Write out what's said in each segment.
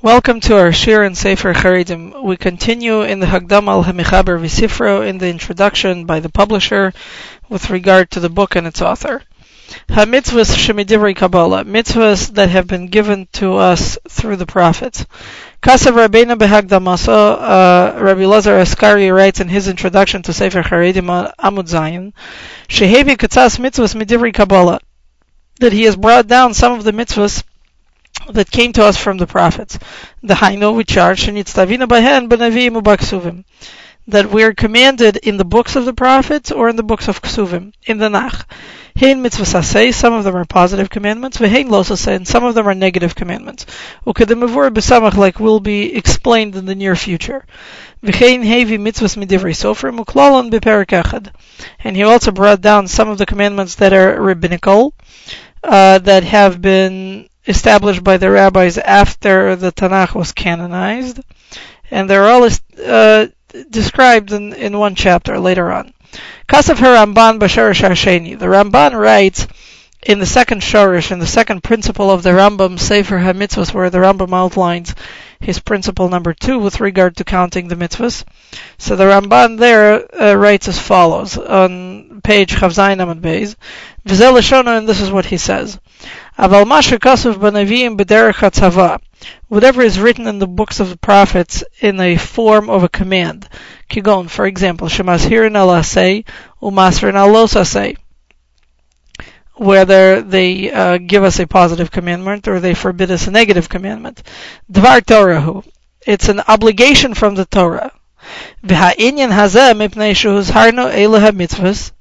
Welcome to our Shir and Sefer Charedim. We continue in the Hagdama al Hamichaber V'Sifro in the introduction by the publisher with regard to the book and its author. Ha-mitzvahs shemidivrei Kabbalah, mitzvahs that have been given to us through the prophets. Kasav Rabbeinu behagdamaso, Rabbi Lazar Askari writes in his introduction to Sefer Charedim Amud Zayin, Shehevi katzas mitzvahs midivrei Kabbalah, that he has brought down some of the mitzvahs that came to us from the prophets. The Haino, we charge, shenitztavina bahen b'navim u'b'ksuvim, that we are commanded in the books of the prophets or in the books of Ksuvim, in the Nach. Hein mitzvahs aseh, some of them are positive commandments, v'hein los aseh, and some of them are negative commandments. U'kedemavur b'samach, like will be explained in the near future. V'chein hevi mitzvahs midivrei sofrim u'klalon b'perek echad. And he also brought down some of the commandments that are rabbinical, that have been established by the rabbis after the Tanakh was canonized, and they're all described in one chapter later on. Kasav Ramban b'Shorish Hasheni. The Ramban writes in the second Shorish, in the second principle of the Rambam Sefer HaMitzvahs, where the Rambam outlines his principle number 2 with regard to counting the mitzvahs. So the Ramban there writes as follows on page Chav Zayin Amud Beis, V'zeh Lashona, and this is what he says: Aval ma shekasuv b'Neviim b'derech hatzava, whatever is written in the books of the prophets in a form of a command. Kigon, for example, shemazhirin al aseh umasrin al los aseh, whether they give us a positive commandment or they forbid us a negative commandment. Dvar Torahu, it's an obligation from the Torah. V'ha'inyan hazeh mipnei shehuzharnu eila hamitzvahs,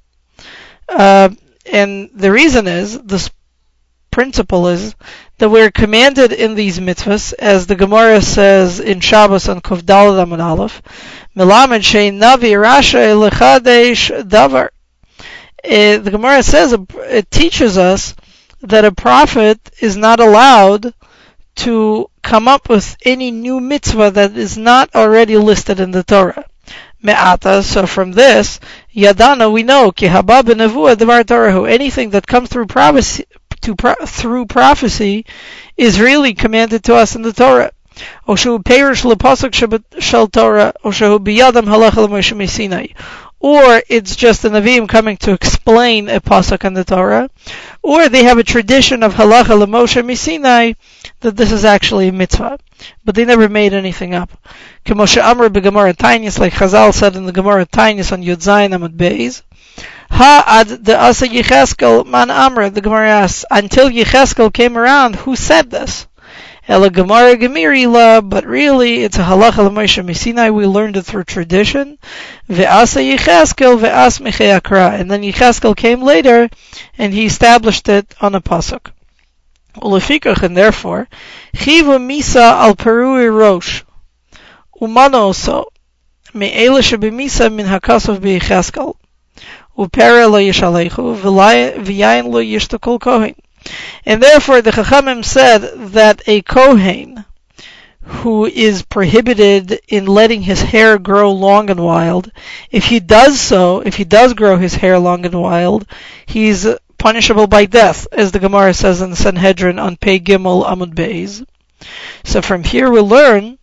and the reason is, this principle is, that we're commanded in these mitzvahs, as the Gemara says in Shabbos on Kuf Daled Amud Aleph, Melamed shein navi rasha lechadesh davar. The Gemara says, it teaches us that a prophet is not allowed to come up with any new mitzvah that is not already listed in the Torah. Me'ata, so from this, Yadana, we know, ki haba b'nevuah devar Torahu, anything that comes through prophecy, through prophecy is really commanded to us in the Torah. O shehu perish lepasuk shel Torah, o shehu biyadam halacha l'Moshe Sinai. Or it's just the Nevi'im coming to explain a pasuk in the Torah, or they have a tradition of halacha l'Moshe Sinai that this is actually a mitzvah, but they never made anything up. K'moshe Amr b'Gemara Tainis, like Chazal said in the Gemara Tainis on Yud Zayin Amud Beis, Ha ad the asa Yecheskel man Amr, the Gemara asks, until Yecheskel came around, who said this? Ela Gemara Gemiri la, but really it's a halacha l'Moshe Sinai. We learned it through tradition. Ve'asa Yecheskel ve'as Mechei Akra, and then Yecheskel came later and he established it on a pasuk. Ulefikach, and therefore, Chiva Misa al Perui Rosh Umano oso me'ela shebimisa min hakasov beYecheskel upera lo yishalechu v'yayin lo yishtakol kohen. And therefore the Chachamim said that a Kohen who is prohibited in letting his hair grow long and wild, if he does grow his hair long and wild, he's punishable by death, as the Gemara says in the Sanhedrin on Pei Gimel Amud Beis. So from here we learn,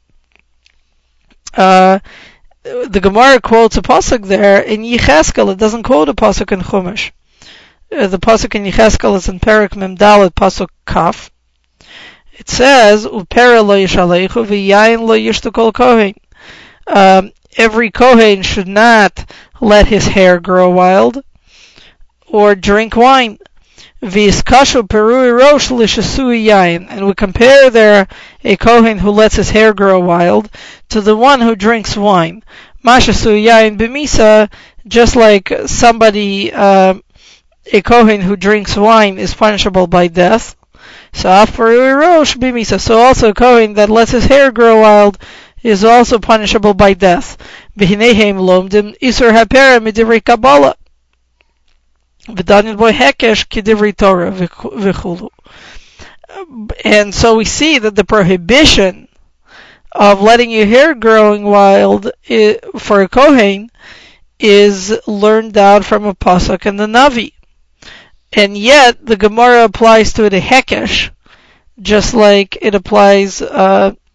the Gemara quotes a pasuk there in Yecheskel. It doesn't quote a pasuk in Chumash. The pasuk in Yecheskel is in Perek Mem Dalet pasuk Kaf. It says, "Upera lo yishalechu v'yayin lo yishtakol kohen." Every kohen should not let his hair grow wild or drink wine. V'yiskashu perui rosh l'shasui yayin, and we compare there a kohen who lets his hair grow wild to the one who drinks wine. Mashasui yayin b'misa, just like somebody, a kohen who drinks wine is punishable by death. So af perui rosh b'misa, so also a kohen that lets his hair grow wild is also punishable by death. V'hinehem lomdim isur hapera midivrei Kabbalah. And so we see that the prohibition of letting your hair growing wild for a Kohen is learned out from a pasuk in the Navi. And yet the Gemara applies to it a hekesh, just like it applies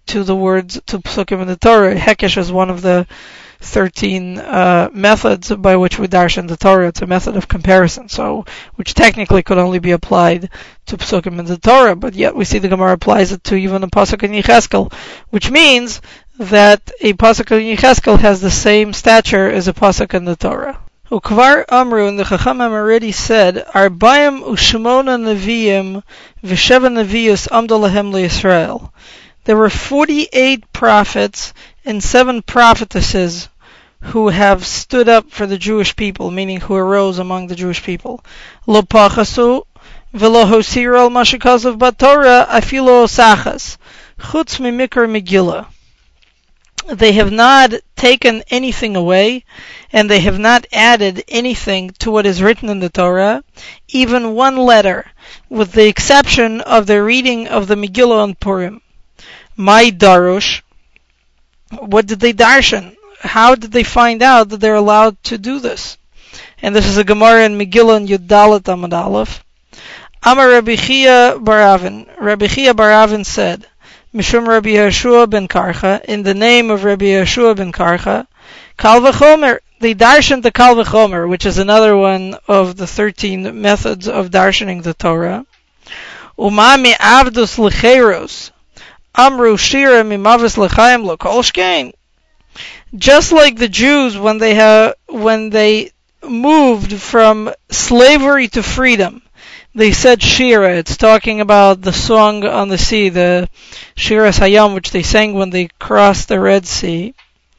to the words, to psukim in the Torah. Hekesh is one of the 13 methods by which we darshan the Torah. It's a method of comparison, so which technically could only be applied to psukim in the Torah, but yet we see the Gemara applies it to even a pasuk in Yecheskel, which means that a pasuk in Yecheskel has the same stature as a pasuk in the Torah. Ukvar Amru, and the Chachamim already said, Arbayim u'shmona neviim v'sheva nevius amdu lahem leYisrael. There were 48 prophets and 7 prophetesses who have stood up for the Jewish people, meaning who arose among the Jewish people. Lo pachasu v'lo hosiru al ma shekazav b'Torah afilo osachas chutz mimikra Megillah. They have not taken anything away, and they have not added anything to what is written in the Torah, even one letter, with the exception of the reading of the Megillah on Purim. My darush, what did they darshan? How did they find out that they're allowed to do this? And this is a Gemara in Megillah and Yudalet Amud Aleph. Amar Rabbi Chia Baravin. Rabbi Chia Baravin said, Mishum Rabbi Yeshua ben Karcha, in the name of Rabbi Yeshua ben Karcha, Kal v'chomer, they darshan the Kal v'chomer, which is another one of the 13 methods of darshaning the Torah. Uma mi avdus l'cheiros, amru shira mi mavis l'chaim lo kol shkein. Just like the Jews when they moved from slavery to freedom, they said Shira. It's talking about the song on the sea, the Shiras Hayam, which they sang when they crossed the Red Sea.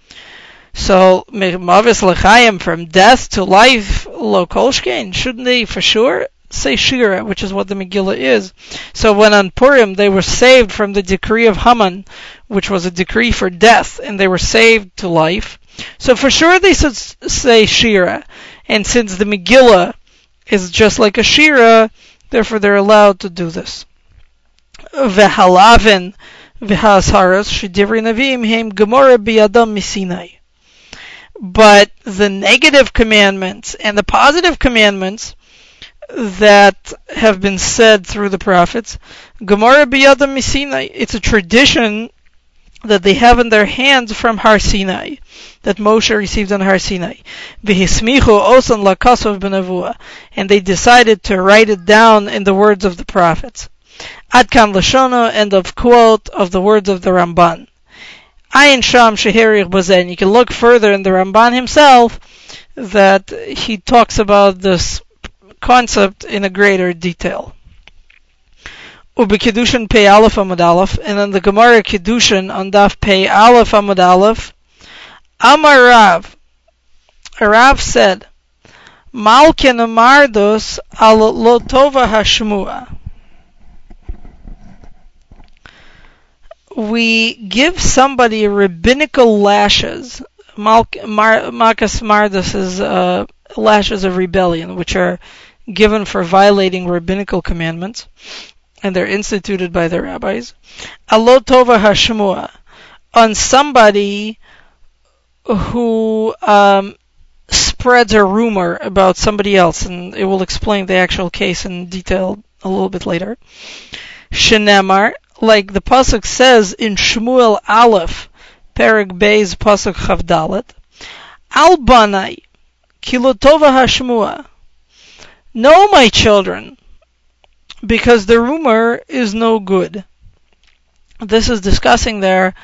So, Mavis L'chaim, from death to life, Lo Kolshkein, shouldn't they for sure say Shira, which is what the Megillah is? So when on Purim they were saved from the decree of Haman, which was a decree for death, and they were saved to life. So for sure they should say Shira. And since the Megillah is just like a Shira, therefore they're allowed to do this. V'halavin v'ha'asharas shedivri navim heim gemora biyadam misinai. But the negative commandments and the positive commandments that have been said through the prophets, gemora biyadam misinai, it's a tradition that they have in their hands from Har Sinai, that Moshe received on Har Sinai. V'hismichu osan lakasav b'nevuah, and they decided to write it down in the words of the prophets. Ad kan lashona, end of quote of the words of the Ramban. Ayin sham sheherich bazen. You can look further in the Ramban himself that he talks about this concept in a greater detail. Ubi-Kiddushin Pei Aleph Amud Aleph, and then the Gemara Kiddushin on Daf Pei Aleph Amud Aleph. Amar Rav. Rav said, Malken Amardos al Lotova Hashmua. We give somebody rabbinical lashes. Makas Mardos is lashes of rebellion, which are given for violating rabbinical commandments, and they're instituted by the rabbis. Alot tova hashmua, on somebody who spreads a rumor about somebody else, and it will explain the actual case in detail a little bit later. Shenemar, like the pasuk says in Shmuel Aleph, Perek Beis pasuk Chavdalet, Al banai, kilotova hashmua. Know, my children, because the rumor is no good. This is discussing there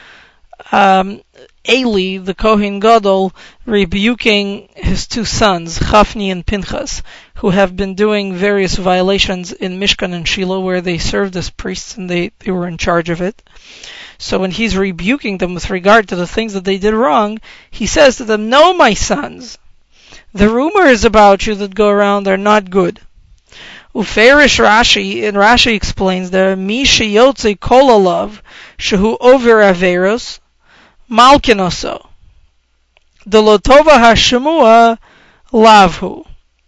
Eli, the Kohen Gadol, rebuking his 2 sons, Chafni and Pinchas, who have been doing various violations in Mishkan and Shiloh, where they served as priests and they were in charge of it. So when he's rebuking them with regard to the things that they did wrong, he says to them, "No, my sons, the rumors about you that go around are not good." Uferish Rashi, and Rashi explains there, Mi sheyotze kol alav, shehu over averos, malkinoso. The lotova hashemua lavhu.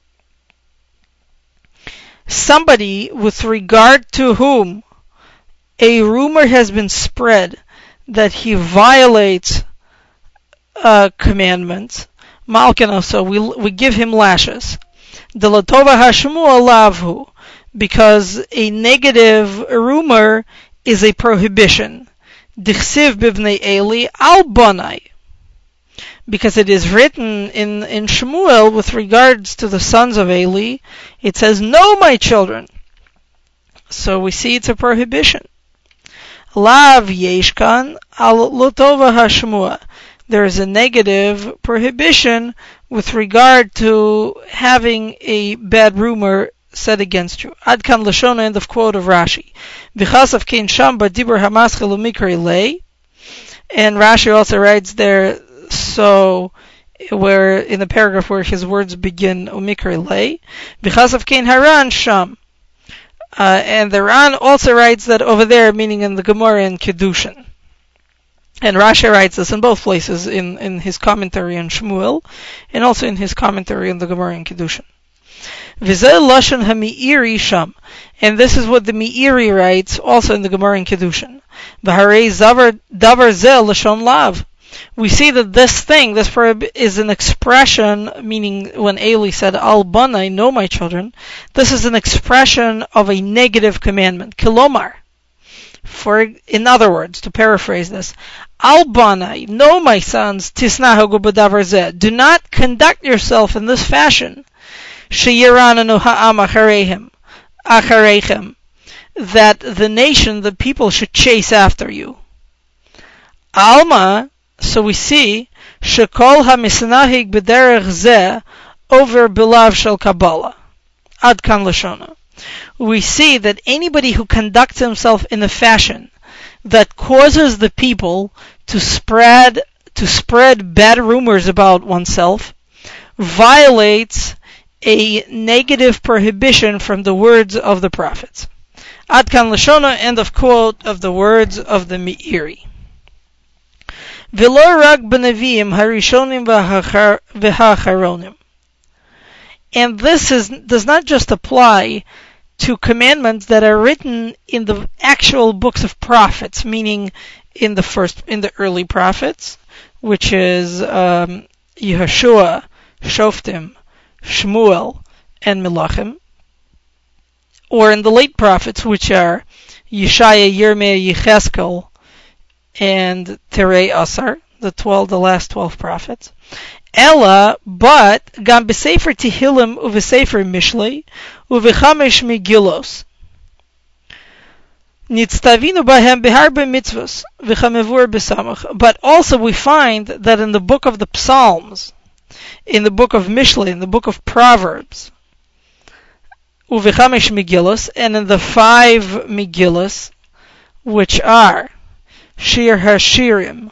Somebody with regard to whom a rumor has been spread that he violates commandments, malkinoso, we give him lashes. The Latova Hashmua Lavhu, because a negative rumor is a prohibition, Dichsiv bivnei Eli al bonai. Because it is written in Shmuel with regards to the sons of Eli, it says, "No, my children." So we see it's a prohibition. Lav yeshkan al lotova hashmua. There is a negative prohibition with regard to having a bad rumor said against you. Ad kan lashona, end of quote of Rashi. V'chasav kein sham b'dibur hamaschel u'mikri lei. And Rashi also writes there, so where in the paragraph where his words begin umikri lei, v'chasav kein haran sham. And the Ran also writes that over there, meaning in the Gemara in Kedushin. And Rashi writes this in both places, in his commentary on Shmuel, and also in his commentary on the Gemara in Kedushin. V'zeh lashon ha'mi'iri sham. And this is what the Meiri writes also in the Gemara in Kedushin. V'harei davar zeh lashon lav. We see that this thing, this is an expression, meaning when Eli said, Al banai, know my children, this is an expression of a negative commandment. Kilomar. In other words, to paraphrase this, Al banai, know my sons, tisnahagu b'davar zeh. Do not conduct yourself in this fashion. Sheyirananu ha'am achareichem. That the nation, the people should chase after you. Alma, so we see, shekol hamisnahig b'derech zeh over bilav shel Kabbalah. Ad kan lashona. We see that anybody who conducts himself in a fashion that causes the people to spread bad rumors about oneself violates a negative prohibition from the words of the prophets. Ad kan lashona, end of quote of the words of the Meiri. V'lo rak b'neviim harishonim v'hacharonim. And this does not just apply to commandments that are written in the actual books of prophets, meaning in the early prophets, which is Yehoshua, Shoftim, Shmuel, and Melachim, or in the late prophets, which are Yeshaya, Yirmiyah, Yecheskel, and Terei Asar, the last 12 prophets. Ella, but gam b'sefer Tehillim u'v'sefer Mishlei u'v'chamesh Megillos nitztavinu bahem beharbe mitzvos v'chamevur b'samach. But also we find that in the book of the Psalms, in the book of Mishlei, in the book of Proverbs, u'v'chamesh Megillos, and in the 5 Megillos, which are Shir HaShirim,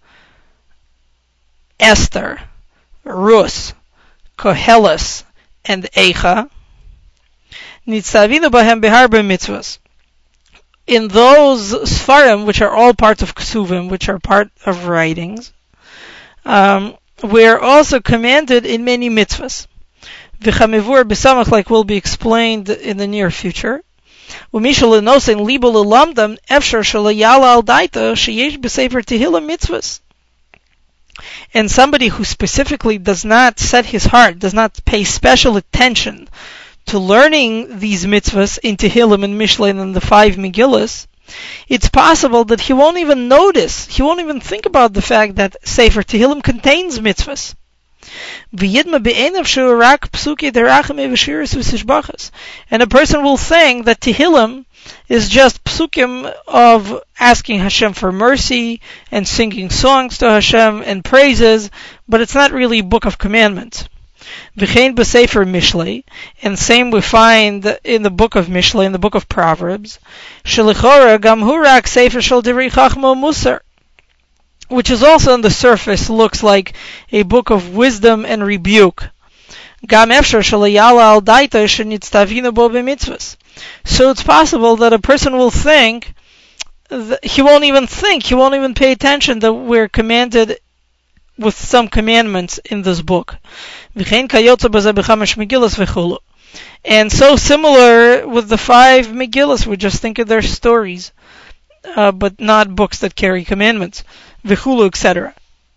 Esther, Rus, Koheles, and Eicha, Nitzavinu bahem beharbe mitzvahs. In those Sfarim, which are all parts of Ksuvim, which are part of writings, we are also commanded in many mitzvahs. V'chamevur b'samach, like will be explained in the near future. Umishal enosen libo lelamdam efshar shalayala al daita sheyesh b'sefer Tehillim mitzvahs. And somebody who specifically does not set his heart, does not pay special attention to learning these mitzvahs in Tehillim and Mishlei and the 5 Megillas, it's possible that he won't even notice, he won't even think about the fact that Sefer Tehillim contains mitzvahs. And a person will think that Tehillim is just psukim of asking Hashem for mercy and singing songs to Hashem and praises, but it's not really a book of commandments. V'chein b'sefer Mishlei, and same we find in the book of Mishlei, in the book of Proverbs, shelichora gam hu rak sefer shel divrei chachma musar, which is also on the surface looks like a book of wisdom and rebuke. Gam efshar shalayala al daita shenitztavinu bo b'mitzvahs. So it's possible that a person will think, he won't even pay attention that we're commanded with some commandments in this book. And so similar with the 5 Megillas, we just think of their stories, but not books that carry commandments, v'chulu, etc.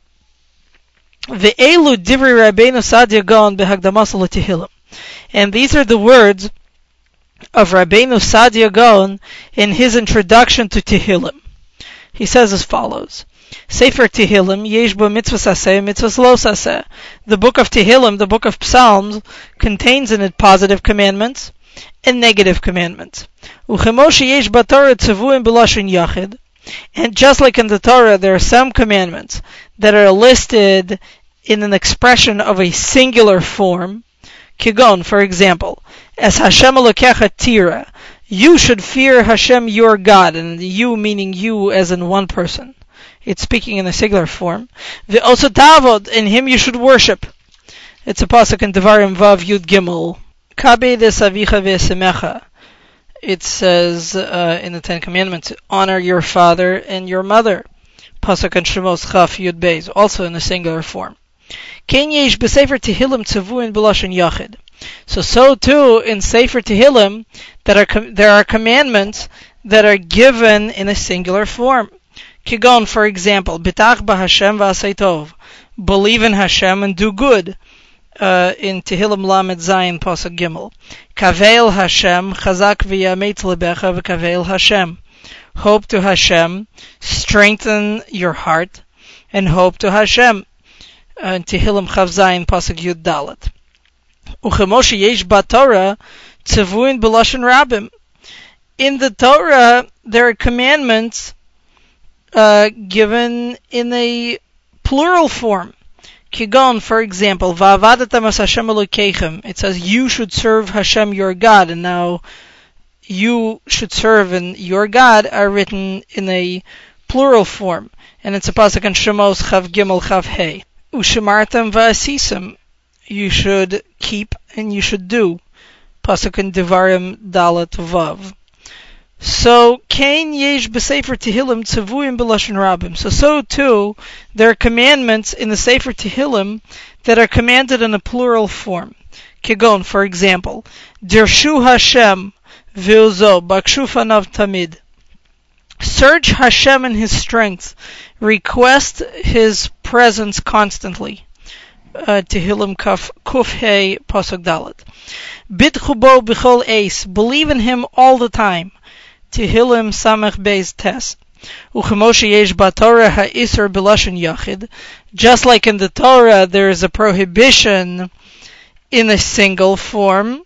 Ve'elu divrei Rabbeinu Sadia Gaon behagdamas l'Tehillim. And these are the words of Rabbeinu Sadia Gaon in his introduction to Tehillim. He says as follows. Sefer Tehillim, yesh bo mitzvahs aseh, mitzvahs los aseh. The book of Tehillim, the book of Psalms, contains in it positive commandments and negative commandments. Uchemo sheyesh b'Torah tzevuim b'lashon yachid. And just like in the Torah, there are some commandments that are listed in an expression of a singular form. Kigon, for example, as Hashem Elokecha tira, you should fear Hashem your God, and you meaning you as in one person. It's speaking in a singular form. Ve'oso tavod, in him you should worship. It's a pasuk in Devarim Vav Yud Gimel. Kabed es avicha ve'esemecha. It says in the Ten Commandments, honor your father and your mother. Pasuk in Shemos Chaf Yud Beis, also in a singular form. Ken yesh b'Sefer Tehillim tzevuin b'lashon yachid. So too in Sefer Tehillim there are commandments that are given in a singular form. Kigon, for example, B'tach b'Hashem v'asei tov. Believe in Hashem and do good. In Tehillim Lamed Zayin Pasuk Gimel. Kaveil Hashem, chazak v'yamet lebecha v'kaveil Hashem. Hope to Hashem, strengthen your heart, and hope to Hashem. Tehillim Chav Zayin Pasuk Yud Dalet. Uchemo sheyesh b'Torah tzevuin b'lashon rabim. In the Torah, there are commandments given in a plural form. Kigon, for example, Va'avadatam as Hashem Elokeichem. It says you should serve Hashem your God, and now you should serve and your God are written in a plural form, and it's a pasuk in Shemos Chav Gimel Chav Hey. Ushemartam va'asisem. You should keep and you should do. Pasuk in Devarim Dalet Vav. So, Kain yesh b'Sefer Tehillim tzevuim b'lashon rabim. So too, there are commandments in the Sefer Tehillim that are commanded in a plural form. Kigon, for example, Dirshu Hashem v'uzo bakshu fanav tamid. Search Hashem in His strength. Request His presence constantly. Tehillim Kuf Hey Pasuk Dalet. Bitchu bo b'chol eis. Believe in Him all the time. Tehillim Samech Beis Tes. Uchemo sheyesh b'Torah ha'isur b'lashon yachid. Just like in the Torah, there is a prohibition in a single form.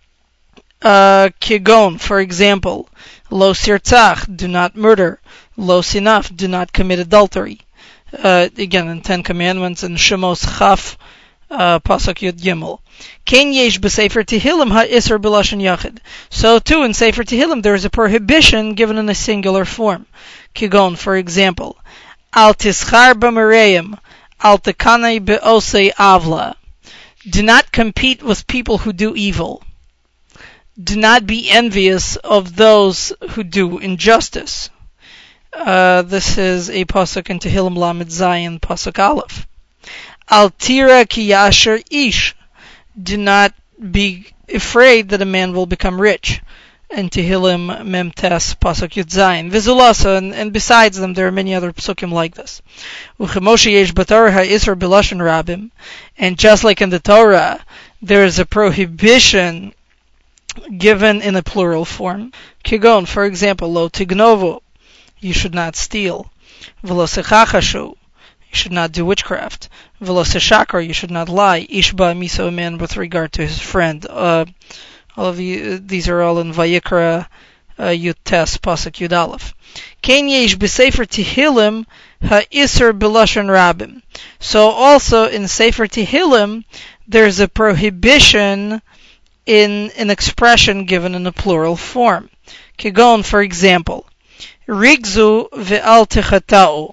Kigon, for example, lo sirtzach, do not murder. Lo sinaf, do not commit adultery. Again, in Ten Commandments, in Shemos Chaf, Pasuk Yud Gimel. Ken yesh b'Sefer Tehillim ha'isur b'lashon yachid. So too in Sefer Tehillim there is a prohibition given in a singular form. Kigon, for example, al tischar b'mereim, al tekanei be'osei avla. Do not compete with people who do evil. Do not be envious of those who do injustice. This is a pasuk in Tehillim Lamed Zayin Pasuk Aleph. Al tira ki yasher ish. Do not be afraid that a man will become rich. And Tehillim Mem Tes Pasuk Yud Zayin. Vizulasa, and besides them there are many other pasukim like this. Uchemo sheyesh b'Torah ha'isur b'lashon rabim. And just like in the Torah, there is a prohibition given in a plural form. Kigon, for example, lo tignovo. You should not steal. V'lo sechachashu. You should not do witchcraft. V'lo seshakar, you should not lie. Ishba miso, a man with regard to his friend. All of these are all in Vayikra Yud Tes Pasuk Yud Aleph. Ken yesh b'Sefer Tehillim ha'isur b'lashon rabim. So also in Sefer Tehillim there's a prohibition in an expression given in a plural form. Kigon, for example, Rigzu ve'al techata'u.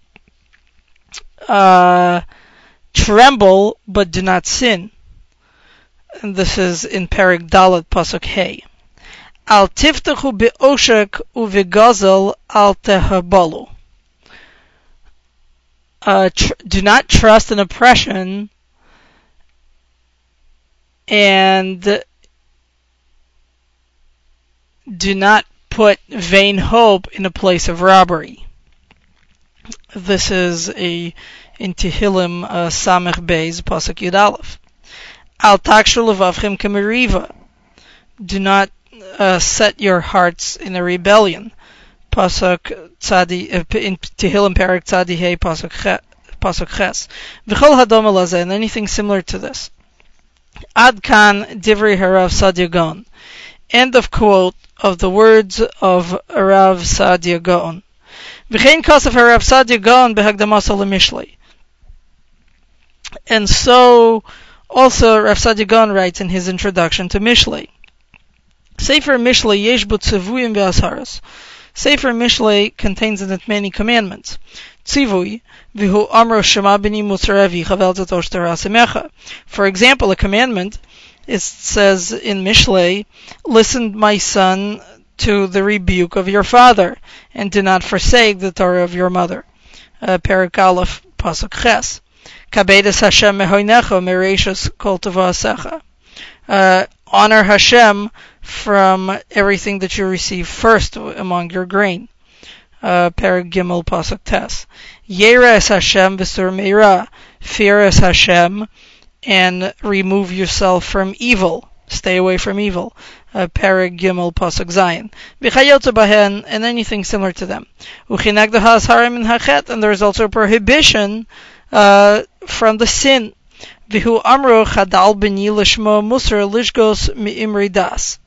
Tremble, but do not sin. And this is in Perek Dalet Pasuk Hey. Al tiftachu be'oshek uvegazel al tehabalu. Do not trust in oppression, and do not put vain hope in a place of robbery. This is in Tehillim Samech Beis Pasuk Yud Aleph. Al takshu levavchem kemeriva. Do not set your hearts in a rebellion. pasuk tzadi in Tehillim Perek Tzadi Hey pasuk ches. V'chol hadoma lazeh, and anything similar to this. Ad kan divrei harav Saadia Gaon. End of quote of the words of Rav Saadia Gaon. V'chein kasav harav Saadia Gaon behagdamasa lemishlei. And so also Rav Saadia Gaon writes in his introduction to Mishlei. Sefer Mishlei yesh bo tzivuyim ve'asharas. Sefer Mishlei contains in it many commandments. Tzivui v'hu amro shema b'ni mutzar avicha ve'al zatosh torah semecha. For example, a commandment, it says in Mishlei, listen, my son, to the rebuke of your father, and do not forsake the Torah of your mother. Perek Aleph pasuk ches. Kabedes Hashem mehoinecha mereishos kol tova asecha. Honor Hashem from everything that you receive first among your grain. Perek Gimel pasuk tes. Yera es Hashem v'sur meira. Fear es Hashem and remove yourself from evil. Stay away from evil. Perek Gimel pasuk Zayin. V'chayotze bahen, and anything similar to them. Uchinagda ha'asharim min hachet, and there is also a prohibition from the sin. V'hu amro chadal b'ni lishmo musar lishgos mi'imri das.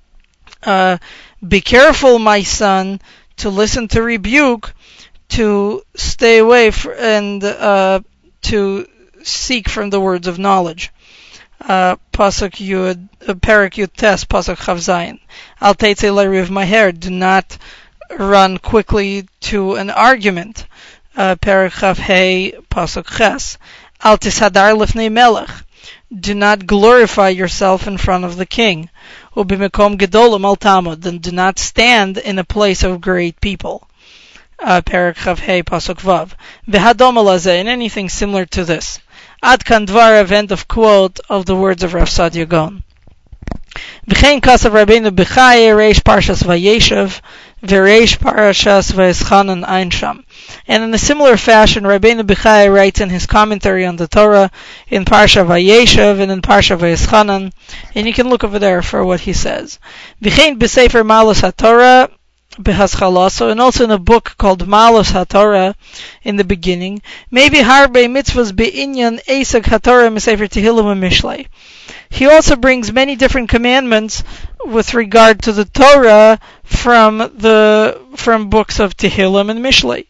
Be careful, my son, to listen to rebuke, to stay away and to seek from the words of knowledge. Pasuk Yud, Perek Yud Tes, Pasuk Chav Zayin. Al teitzei l'riv maher, do not run quickly to an argument. Perek Chav Hei, Pasuk Ches. Al tisadar lifnei melech, do not glorify yourself in front of the king. Ubimekom gedolim al tamud, and do not stand in a place of great people. Perek Chav Hei, Pasuk Vav. V'hadoma lazeh, and anything similar to this. Ad kan dvarav, end of quote of the words of Rav Saadia Gaon. V'chein kasav Rabbeinu Bechai reish parshas vayeshev v'reish parshas vayeschanan ein sham. And in a similar fashion, Rabbeinu Bechai writes in his commentary on the Torah in Parsha Vayeshev and in Parsha Vayeschanan, and you can look over there for what he says. V'chein b'sefer Malos HaTorah b'haschalaso, and also in a book called Malos HaTorah in the beginning, maybe harbe mitzvahs be'inyan esek HaTorah m'sefer Tehillim and Mishlei. He also brings many different commandments with regard to the Torah from books of Tehillim and Mishlei.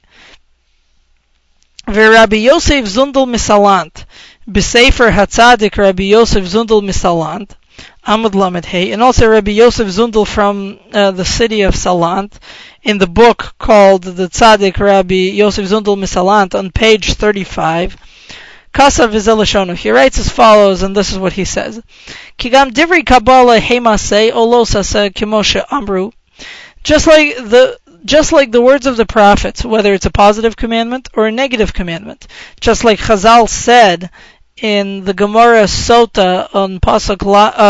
Rabbi Yosef Zundel Misalant, B'Sefer Hatzadik Rabbi Yosef Zundel Misalant, Amud Lamed Hey, and also Rabbi Yosef Zundel from the city of Salant, in the book called the Tzadik Rabbi Yosef Zundel Misalant on page 35. Kasav Vizelashono. He writes as follows, and this is what he says: Kigam Divri Kabbalah Hemasei Olosase Kimoshe Amru. Just like the words of the prophets, whether it's a positive commandment or a negative commandment. Just like Chazal said in the Gemara Sota on Daf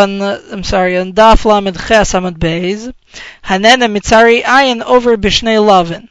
Lamed Ches Amud Beis, Hanena Mitzari Ayin over Bishnei Lavin.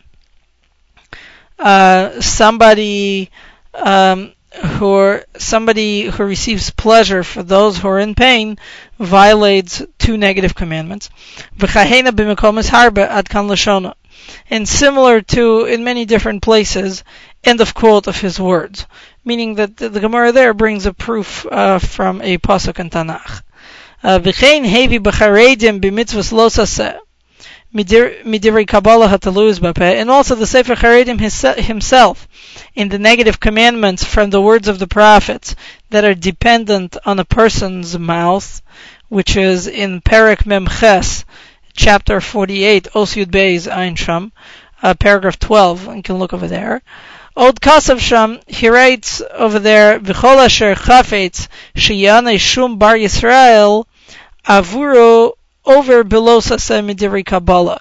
Somebody who receives pleasure for those who are in pain violates two negative commandments. V'chahena b'mekom harbe ad kan lashona. And similar to in many different places, end of quote of his words, meaning that the Gemara there brings a proof from a pasuk in Tanakh. V'chein hevi b'charedim b'mitzvos lo saseh midivrei Kabbalah hataluz b'peh, and also the Sefer Charedim himself in the negative commandments from the words of the prophets that are dependent on a person's mouth, which is in Perek Mem Ches, chapter 48, Os Yud Beis Ein Sham, paragraph 12, and you can look over there. Od Kasav Sham, he writes over there, V'chol asher chafetz sheyane shum bar Yisrael avuro over below saseh midivrei Kabbalah.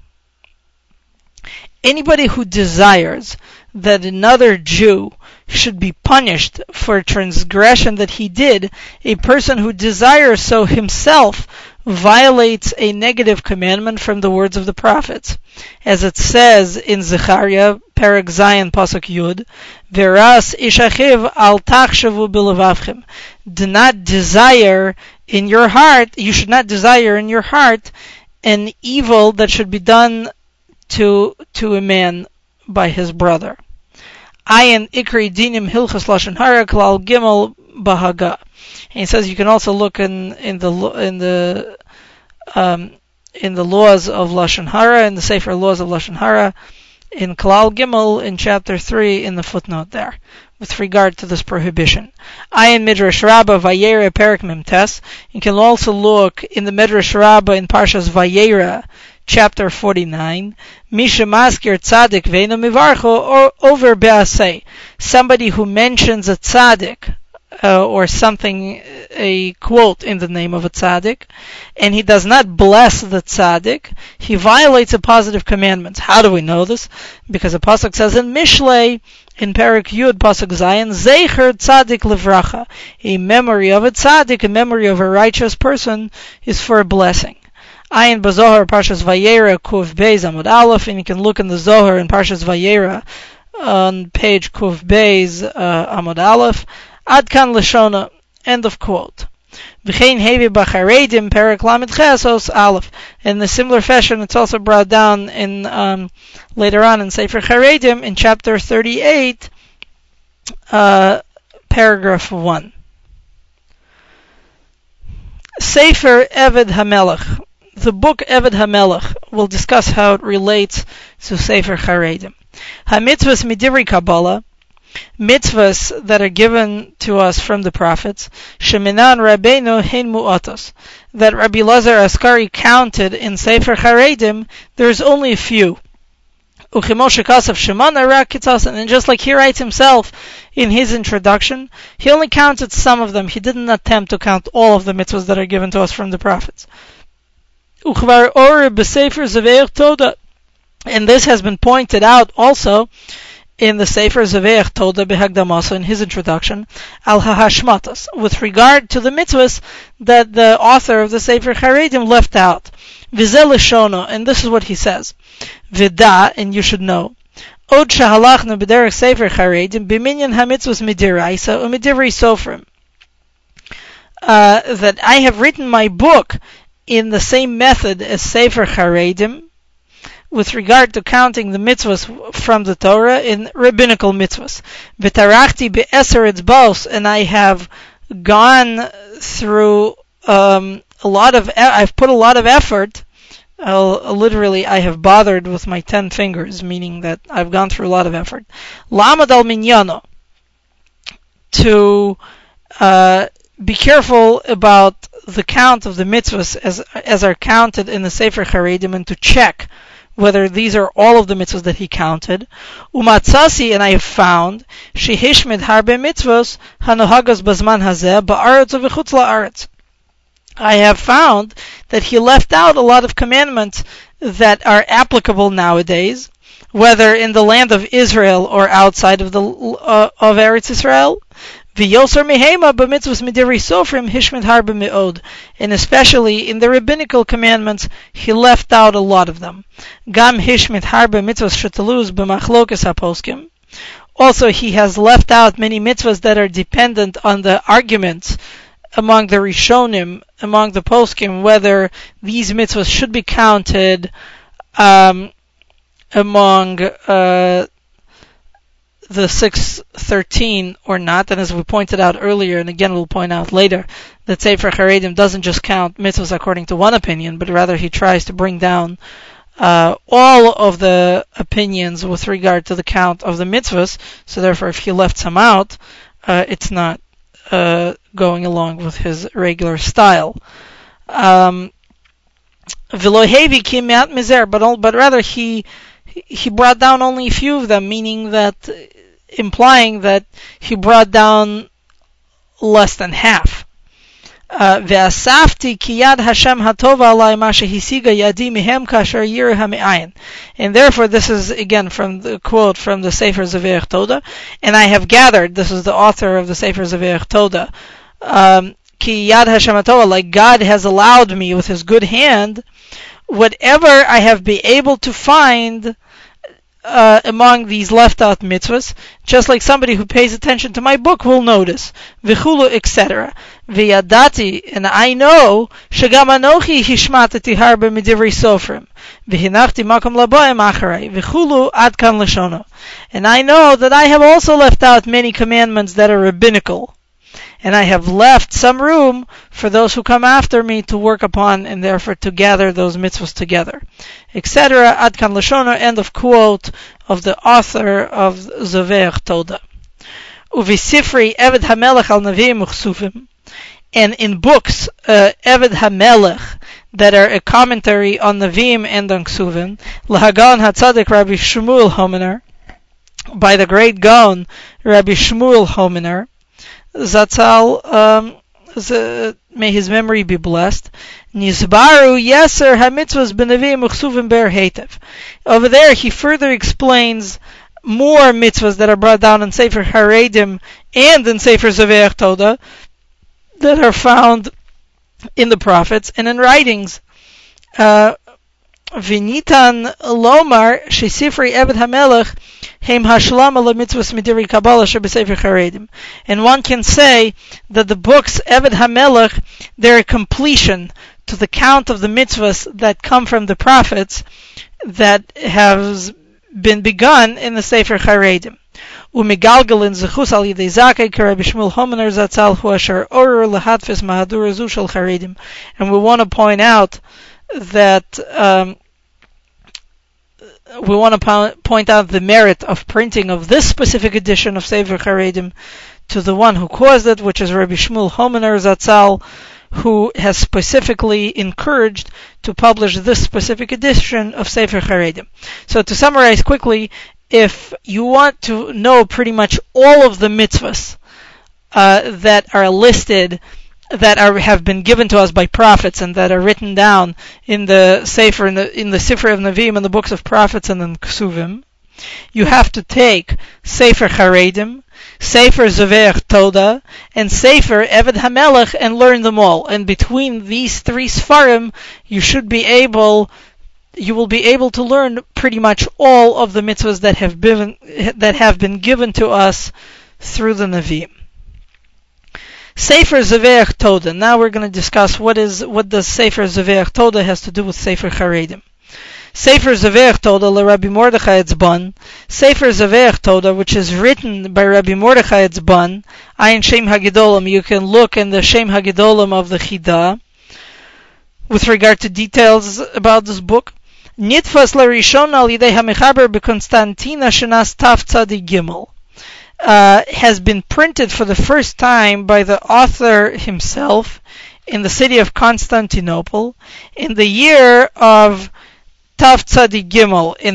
Anybody who desires that another Jew should be punished for a transgression that he did, a person who desires so himself violates a negative commandment from the words of the prophets. As it says in Zechariah, Perek Zayin, Pasuk Yud, Veras ishachiv al tachshavu b'levavchem. Do not desire in your heart, you should not desire in your heart an evil that should be done to a man by his brother. Ayin Ikri Dinim Hilchas Lashon Hara Klal Gimel Bahaga. And he says you can also look in the laws of Lashon Hara, in the Sefer Laws of Lashon Hara, in Klal Gimel in chapter 3 in the footnote there, with regard to this prohibition. Ayin Midrash Rabbah Vayera Perak Memtes. You can also look in the Midrash Rabbah in Parshas Vayera, chapter 49. Misha Maskir Tzadik Veino Mivarcho, or over Be'asei. Somebody who mentions a tzaddik, or something, a quote in the name of a tzaddik, and he does not bless the tzaddik, he violates a positive commandment. How do we know this? Because the pasuk says in Mishlei, in Perek Yud, pasuk Zayin, Zeicher tzaddik levracha. A memory of a tzaddik, a memory of a righteous person, is for a blessing. Ayin Bazohar Parshas Vayera Kuv Beis Amud Aleph, and you can look in the Zohar in Parshas Vayera on page Kuv Beis Amud Aleph. Adkan Lashona, end of quote. V'chein hevi b'charedim perek lamed ches os aleph. In a similar fashion, it's also brought down in later on in Sefer Charedim in chapter 38, paragraph 1. Sefer Eved HaMelech. The book Eved HaMelech will discuss how it relates to Sefer Charedim. HaMitzvahs Midivri Kabbalah, mitzvahs that are given to us from the prophets, Sheminan Rabbeinu Hein Mu'atos, that Rabbi Lazar Askari counted in Sefer Charedim, there's only a few. Uchimoshe Kasav Shemana Rak Kitzasan, and just like he writes himself in his introduction, he only counted some of them. He didn't attempt to count all of the mitzvahs that are given to us from the prophets. Uchvar Ore B'Sefer Zeveir Toda, and this has been pointed out also in the Sefer Zeveich Toda Behagdamasa, in his introduction, Al HaHashmatas, with regard to the mitzvahs that the author of the Sefer Charedim left out. Vizel Lishono, and this is what he says. Vida, and you should know. Od Shahalachnu B'derech Sefer Charedim B'minyan HaMitzvahs Midiraisa U'Midivri Sofrim. That I have written my book in the same method as Sefer Charedim, with regard to counting the mitzvahs from the Torah in rabbinical mitzvahs. V'tarachti be'eser etzbaos, and I have gone through I've put a lot of effort. Literally, I have bothered with my 10 fingers, meaning that I've gone through a lot of effort. Lamad al minyano, to be careful about the count of the mitzvahs as are counted in the Sefer Charedim, and to check whether these are all of the mitzvahs that he counted. Umatzasi, and I have found, shehishmid harbe mitzvahs hanohagas bazman hazeh ba'aretz u'v'chutz la'aretz. I have found that he left out a lot of commandments that are applicable nowadays, whether in the land of Israel or outside of Eretz Israel. V'yoser mihema b'mitzvahs midivri sofrim hishmid harbe me'od, and especially in the rabbinical commandments, he left out a lot of them. Gam hishmid harbe mitzvahs shetaluz b'machlokas haposkim. Also, he has left out many mitzvahs that are dependent on the arguments among the Rishonim, among the poskim, whether these mitzvahs should be counted among the 613 or not. And as we pointed out earlier, and again we'll point out later, that Sefer Charedim doesn't just count mitzvahs according to one opinion, but rather he tries to bring down all of the opinions with regard to the count of the mitzvahs. So therefore, if he left some out, it's not going along with his regular style. But rather he brought down only a few of them, meaning that, implying that he brought down less than half. Ve'asafti ki yad Hashem hatova alai ma shehisiga yadi mihem kasher yireh ha'me'ayin. And therefore, this is again from the quote from the Sefer Zeveich Toda, and I have gathered, this is the author of the Sefer Zeveich Toda, ki yad Hashem hatova, like God has allowed me with His good hand, whatever I have been able to find among these left out mitzvahs, just like somebody who pays attention to my book will notice. V'chulu, etc. V'yadati, and I know, shegam anochi hishmatati harba midivrei sofrim, v'hinachti makom laboim acharei, v'chulu ad kan leshono. And I know that I have also left out many commandments that are rabbinical, and I have left some room for those who come after me to work upon and therefore to gather those mitzvahs together, etc. Ad kan leshono, end of quote of the author of Zoveach Toda. Uvisifri Eved HaMelech al Nevi'im Uchsufim, and in books Eved HaMelech that are a commentary on Nevi'im and on Ksuvim, L'Hagon HaTzadik Rabbi Shmuel Homener, by the great Gaon Rabbi Shmuel Homener, Zatzal, may his memory be blessed. Nizbaru Yeser HaMitzvahs B'Nevi'im Uchsuvim Ber Heitev. Over there he further explains more mitzvahs that are brought down in Sefer Haredim and in Sefer Zoveach Toda that are found in the prophets and in writings. V'nitan lomar shesifrei Eved HaMelech heim hashlama lemitzvahs midiri Kabbalah shebesefer Haredim. And one can say that the books Eved HaMelech, they're a completion to the count of the mitzvahs that come from the prophets that has been begun in the Sefer Haredim. Umigalgal in zechus al yidei zakei k'Rabbi Shmuel Homener zatzal hu asher orur lehatfis mahadura zu shel Haredim. And we want to point out that the merit of printing of this specific edition of Sefer Haredim to the one who caused it, which is Rabbi Shmuel Homener Zatzal, who has specifically encouraged to publish this specific edition of Sefer Haredim. So to summarize quickly, if you want to know pretty much all of the mitzvahs that are listed, that have been given to us by prophets and that are written down in the Sefer of Nevi'im and the books of prophets and in Ksuvim, you have to take Sefer Haredim, Sefer Zoveach Toda, and Sefer Eved HaMelech and learn them all. And between these three Sfarim, you will be able to learn pretty much all of the mitzvahs that have been given to us through the Nevi'im. Sefer Zoveach Toda. Now we're going to discuss what does Sefer Zoveach Toda has to do with Sefer Haredim. Sefer Zoveach Toda LeRabbi Mordechai Etzban. Sefer Zoveach Toda, which is written by Rabbi Mordechai Etzban, Ayin Shem Hagedolim. You can look in the Shem Hagedolim of the Chida with regard to details about this book. Nitfas LaRishon al Yidei HaMechaber BeKonstantina Shenas Tav Tzadi Gimel. Has been printed for the first time by the author himself in the city of Constantinople in the year of Tav Tzadi Gimel in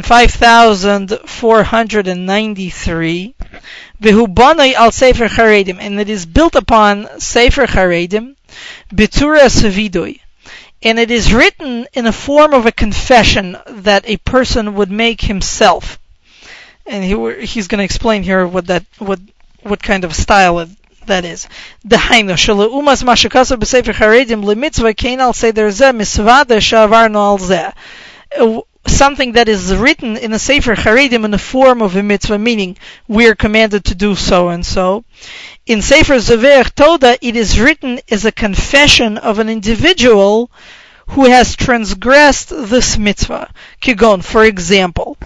5493. Vehu banoi al Sefer Haredim, and it is built upon Sefer Haredim, B'tura Sevidoi, and it is written in a form of a confession that a person would make himself. And he's going to explain here what kind of style that is. Dahainu shelo umas mashakasav b'sefer Haredim lemitzvah kein al seder zeh misvada shavarnu al zeh. Something that is written in a Sefer Haredim in the form of a mitzvah, meaning we are commanded to do so and so. In Sefer Zoveach Toda, it is written as a confession of an individual who has transgressed this mitzvah. Kigon, for example,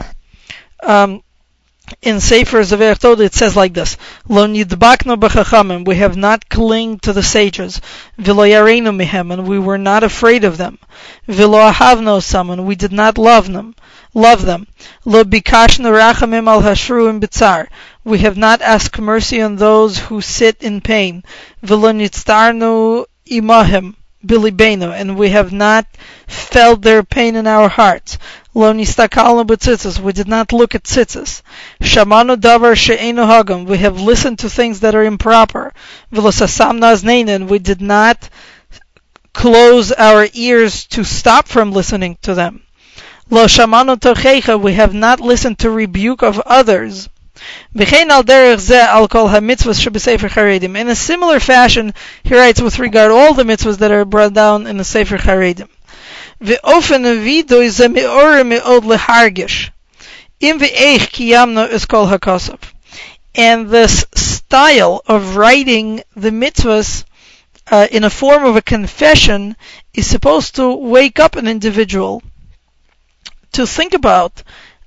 in Sefer Zoveach Toda it says like this: Lo nidbakno b'chachamim, we have not clinged to the sages. V'lo yareinu mihem, and we were not afraid of them. V'lo ahavno osam, and we did not love them. Lo bikashnu rachamim al hashruim b'tzar, we have not asked mercy on those who sit in pain. V'lo nitztarnu imahem bilibenu, and we have not felt their pain in our hearts. Lo nistakalnu b'tzitzis, we did not look at tzitzis. Shamanu davar she'enu hagam, we have listened to things that are improper. V'lo sasamna azneinu, and we did not close our ears to stop from listening to them. Lo shamanu tochecha, we have not listened to rebuke of others. V'chein al derech zeh al kol ha-mitzvahs shebesefer Haredim. In a similar fashion, he writes with regard to all the mitzvahs that are brought down in the Sefer Haredim. Ve'ofen vidoy ze me'ore me'od lehargish. Im ve'eich kiyamno is kol hakosov. And this style of writing the mitzvahs in a form of a confession is supposed to wake up an individual to think about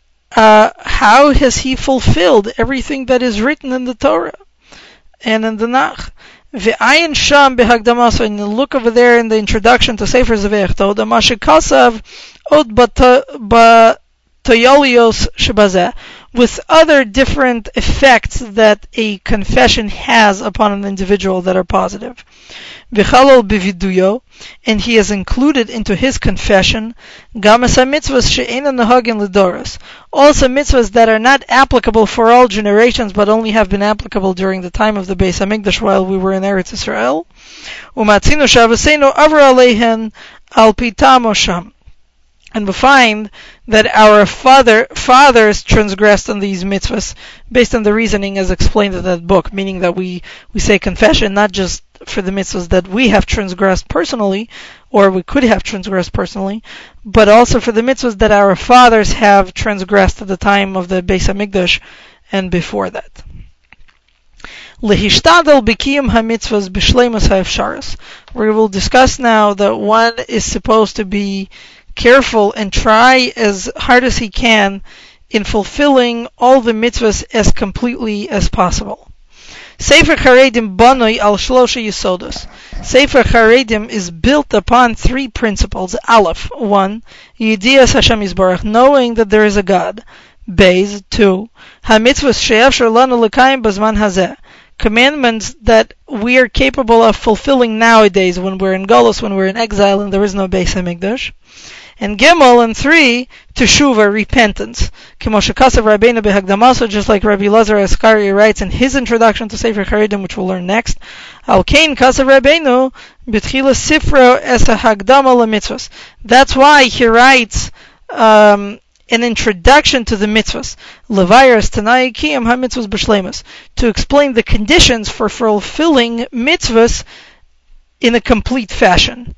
how has he fulfilled everything that is written in the Torah and in the Nach. Ve'ayin sham behagdamaso, and look over there in the introduction to Sefer Zeveach Toda, mashikasav od batoyolios shebazeh, with other different effects that a confession has upon an individual that are positive. V'chalol beviduyo, and he has included into his confession gamas mitzvahs she'ena nahagin ledoros, also mitzvahs that are not applicable for all generations but only have been applicable during the time of the Beis Hamikdash while we were in Eretz Yisrael. Umatzinu shavasenu avra aleihen al pita mosham. And we find that our fathers transgressed on these mitzvahs based on the reasoning as explained in that book, meaning that we say confession not just for the mitzvahs that we have transgressed personally, or we could have transgressed personally, but also for the mitzvahs that our fathers have transgressed at the time of the Beis Hamikdash and before that. Lehishtadel b'kiyum hamitzvahs b'shleimus ha'efsharos. We will discuss now that one is supposed to be careful and try as hard as he can in fulfilling all the mitzvahs as completely as possible. Sefer Charedim banoi al shlosha yisodos. Sefer Charedim is built upon three principles. Aleph, 1, Yedias Hashem Yisbarach, knowing that there is a God. Beis, 2, HaMitzvahs she'efshar lanu l'kayim bazman hazeh, commandments that we are capable of fulfilling nowadays when we're in Golus, when we're in exile and there is no Beis Hamikdash. And Gimel, and 3, Teshuvah, repentance. Kimoshakasav Rabbeinu behagdamaso, just like Rabbi Lazar Askari writes in his introduction to Sefer Charedim, which we'll learn next. Al Kain Kasav Rabbeinu b'tchila sifro es hagdama lemitzvos. That's why he writes an introduction to the mitzvahs. Levayers Tanai Kiyam HaMitzvahs B'Shleimus, to explain the conditions for fulfilling mitzvahs in a complete fashion.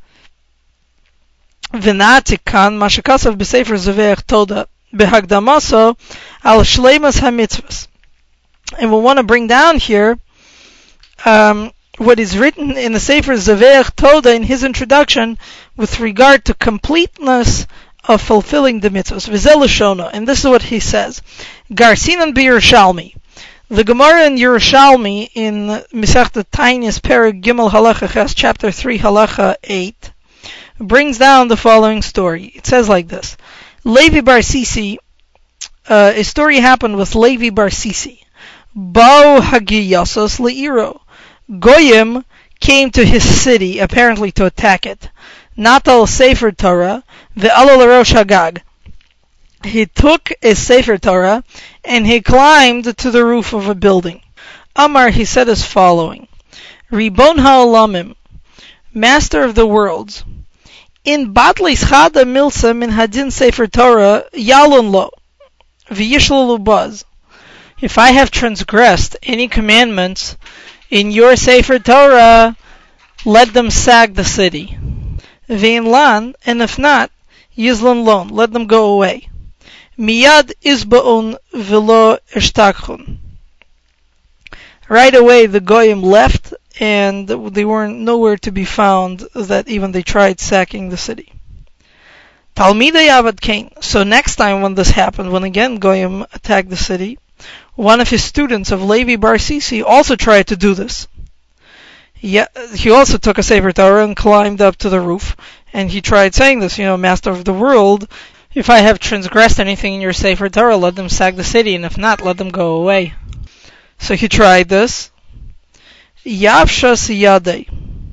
V'natikan mashakasav b'sefer Zeveach Toda behagdamaso al shleimas hamitzvahs. And we want to bring down here what is written in the Sefer Zeveach Toda in his introduction with regard to completeness of fulfilling the mitzvahs. V'zel l'shona, and this is what he says. Garsinan b'Yerushalmi. The Gemara in Yerushalmi in Masechta Tainis Perek Gimel Halacha Ches, chapter 3 Halacha 8, brings down the following story. It says like this: Levi Bar Sisi, a story happened with Levi Bar Sisi. Ba'u Hagiyasos Le'iro. Goyim came to his city, apparently to attack it. Natal Sefer Torah, ve'alo l'rosh Hagag. He took a Sefer Torah and he climbed to the roof of a building. Amar, he said as following: Ribon ha'olamim, Master of the worlds, in Batlis Chada Milsa min Hadin Sefer Torah Yalun Lo V'Yishlalu Baz. If I have transgressed any commandments in your Sefer Torah, let them sag the city. V'in lan, and if not, Yizlan Lon, let them go away. Miyad Isba'un V'lo Eshtakchun. Right away the Goyim left, and they weren't nowhere to be found that even they tried sacking the city. Talmidei Avad Kain. So next time when this happened, when again Goyim attacked the city, one of his students of Levi Bar Sisi also tried to do this. He also took a Sefer Torah and climbed up to the roof, and he tried saying this, Master of the world, if I have transgressed anything in your Sefer Torah, let them sack the city, and if not, let them go away. So he tried this. Yavshas Yadei.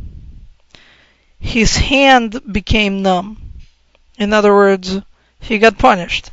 His hand became numb. In other words, he got punished.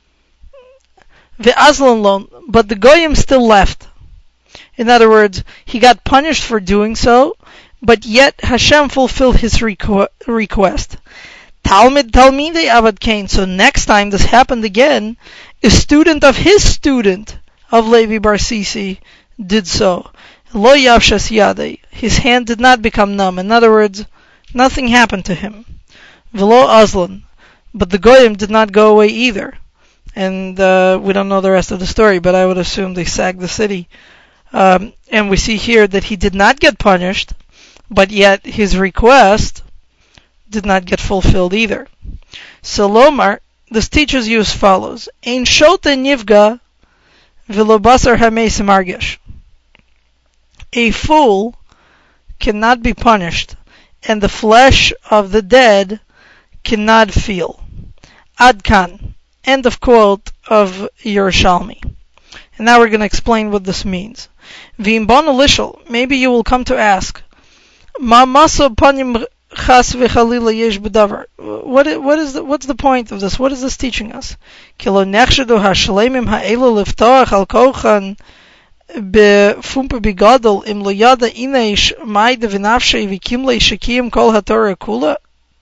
Ve'azlan Lon, but the Goyim still left. In other words, he got punished for doing so, but yet Hashem fulfilled his request. Talmidei Avad Kain. So next time this happened again, a student of his student of Levi Bar Sisi did so. Lo Yavshas Yadei. His hand did not become numb. In other words, nothing happened to him. V'lo Azlan. But the Goyim did not go away either. and we don't know the rest of the story, but I would assume they sacked the city. And we see here that he did not get punished, but yet his request did not get fulfilled either. So Lomar, this teaches you as follows: Ein shote nivga v'lo basar hameis margish. A fool cannot be punished, and the flesh of the dead cannot feel. Adkan. End of quote of Yerushalmi. And now we're going to explain what this means. V'imbon lishel. Maybe you will come to ask, Ma maso panim chas v'chalila yesh b'davar. What's the point of this? What is this teaching us? Kilo nechshedu hashleimim ha'elu liftoach al kochan b'fumpe b'gadol im lo yada ineish ma'ide v'nafshei v'kimlei shekiyim kol haTorah kula.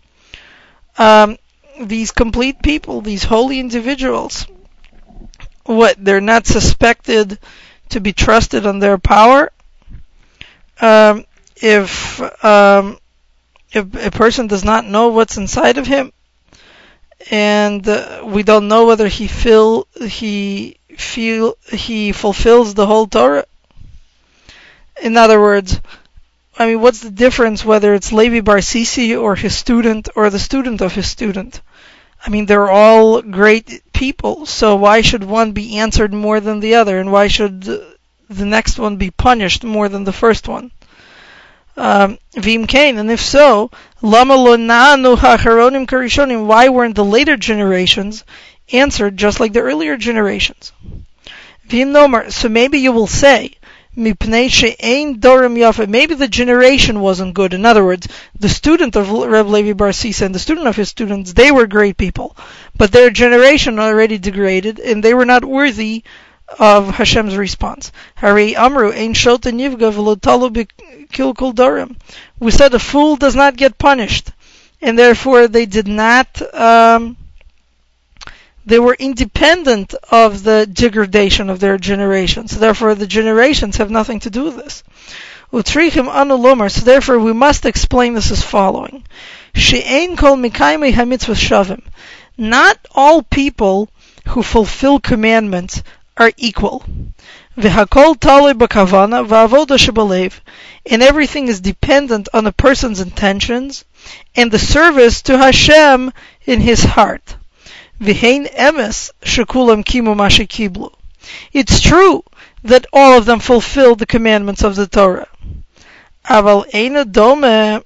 These complete people, these holy individuals, they're not suspected to be trusted on their power? If a person does not know what's inside of him, and we don't know whether he fulfills the whole Torah. In other words, what's the difference whether it's Levi Bar Sisi or his student or the student of his student? They're all great people, so why should one be answered more than the other, and why should the next one be punished more than the first one? V'im kain, and if so, lama lo na'anu ha'acharonim karishonim, why weren't the later generations answered just like the earlier generations? V'im nomar, so maybe you will say, mipnei she'ein dorim yafa, maybe the generation wasn't good. In other words, the student of Reb Levi Bar Sisa and the student of his students, they were great people, but their generation already degraded, and they were not worthy of Hashem's response. Harei amru ein shota nivga v'lo talu b'kilkul dorim. We said a fool does not get punished, and therefore they did not. They were independent of the degradation of their generations. Therefore, the generations have nothing to do with this. Utrichim anu lomar. So therefore, we must explain this as following: She'ein kol mikaymei hamitzvos shavim. Not all people who fulfill commandments are equal. V'hakol talei b'kavana v'avoda shebalev. And everything is dependent on a person's intentions and the service to Hashem in his heart. V'hein emes shekulam kimu ma shekiblu. It's true that all of them fulfilled the commandments of the Torah. Aval eina dome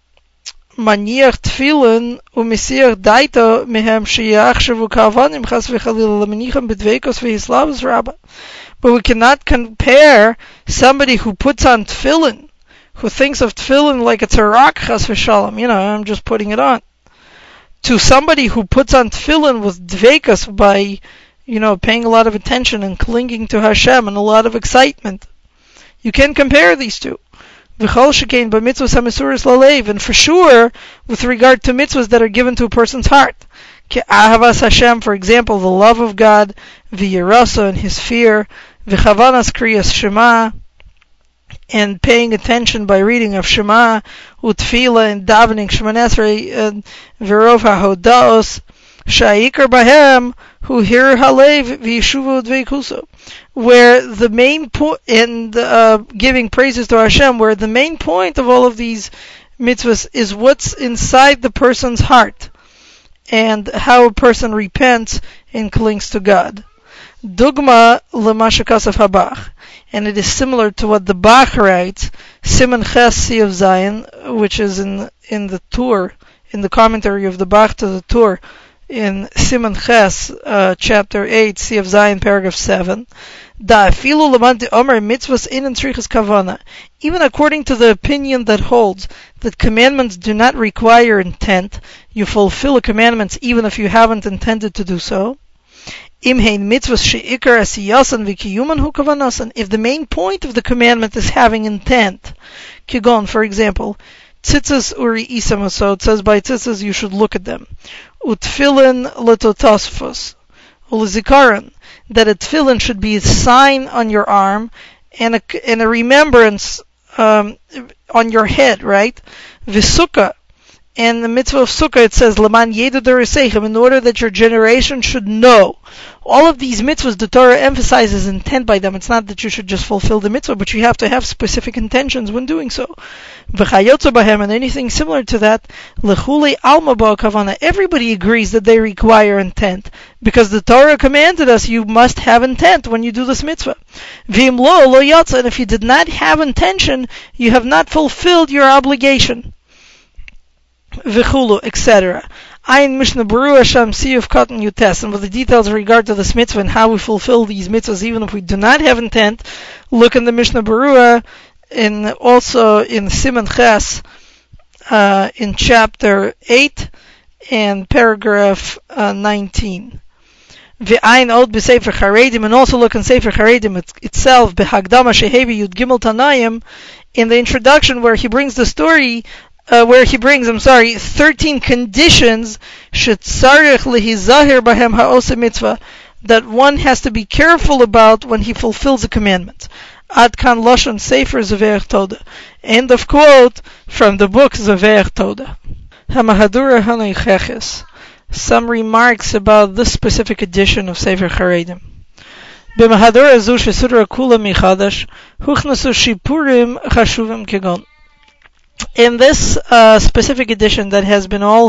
maniach tefillin umisiach daito mehem sheyachshavu kavanim chas v'chalil lemenicham b'dveikos v'hislavus rabba. But we cannot compare somebody who puts on tefillin, who thinks of tefillin like it's a rock, chas v'shalom, I'm just putting it on, to somebody who puts on tefillin with dveikus by, paying a lot of attention and clinging to Hashem and a lot of excitement. You can't compare these two. V'chol shekain b'mitzvos hamisuris lalev, and for sure, with regard to mitzvahs that are given to a person's heart. Ke'ahavas Hashem, for example, the love of God, v'yirasa, and his fear, v'chavanas kriyas Shema, and paying attention by reading of Shema, utfila, and davening Shemona Esrei, and v'rov ha'hodaos, sha'ikar bahem, hu hir halev v'yeshuvu dveikuso, where the main point, and giving praises to Hashem, where the main point of all of these mitzvahs is what's inside the person's heart, and how a person repents and clings to God. Dugma l'mashakasaf habach, and it is similar to what the Bach writes, Siman Ches Si of Zion, which is in the Tur, in the commentary of the Bach to the Tur, in Siman Ches, chapter 8, Si of Zion, paragraph 7. Da afilu l'mad omer mitzvahs inen tzrichas kavana. Even according to the opinion that holds that commandments do not require intent, you fulfill commandments even if you haven't intended to do so. Im hein mitzvahs she'ikar asiyasan v'kiyuman hu kavanasan. If the main point of the commandment is having intent, kigon, for example, tzitzis uri isam, so it says by tzitzis you should look at them. Utfilin letotosfos, ulizikaran, that a tefillin should be a sign on your arm and a remembrance on your head, right? V'sukkah, in the mitzvah of Sukkah it says, Laman yedu d'oraseichem, in order that your generation should know. All of these mitzvahs, the Torah emphasizes intent by them. It's not that you should just fulfill the mitzvah, but you have to have specific intentions when doing so. V'chayotza bahem, and anything similar to that, lechuli alma ba kavana. Everybody agrees that they require intent, because the Torah commanded us you must have intent when you do this mitzvah. V'im lo yotza, and if you did not have intention, you have not fulfilled your obligation. V'chulu, etc. Ein Mishnah Berurah Sham Siyuf Katan Yutes, and with the details in regard to this mitzvah and how we fulfill these mitzvahs even if we do not have intent, look in the Mishnah Berurah, also in Siman Ches, in chapter 8 and paragraph 19. V'ayin od b'Sefer Charedim, and also look in Sefer Charedim itself, b'Hagdama Shehevi Yud Gimel Tanayim, in the introduction where he brings the story, 13 conditions shetzarich lehizahir bahem ha'oseh mitzvah, that one has to be careful about when he fulfills a commandment. Ad kan lashon sefer Zeveach Toda. End of quote from the book Zeveach Toda. Hamahadura Hanaycheches. Some remarks about this specific edition of Sefer Charedim. B'mahadura zu shesudra kula michadash huchnasu shipurim chashuvim kegon. In this specific edition that has been all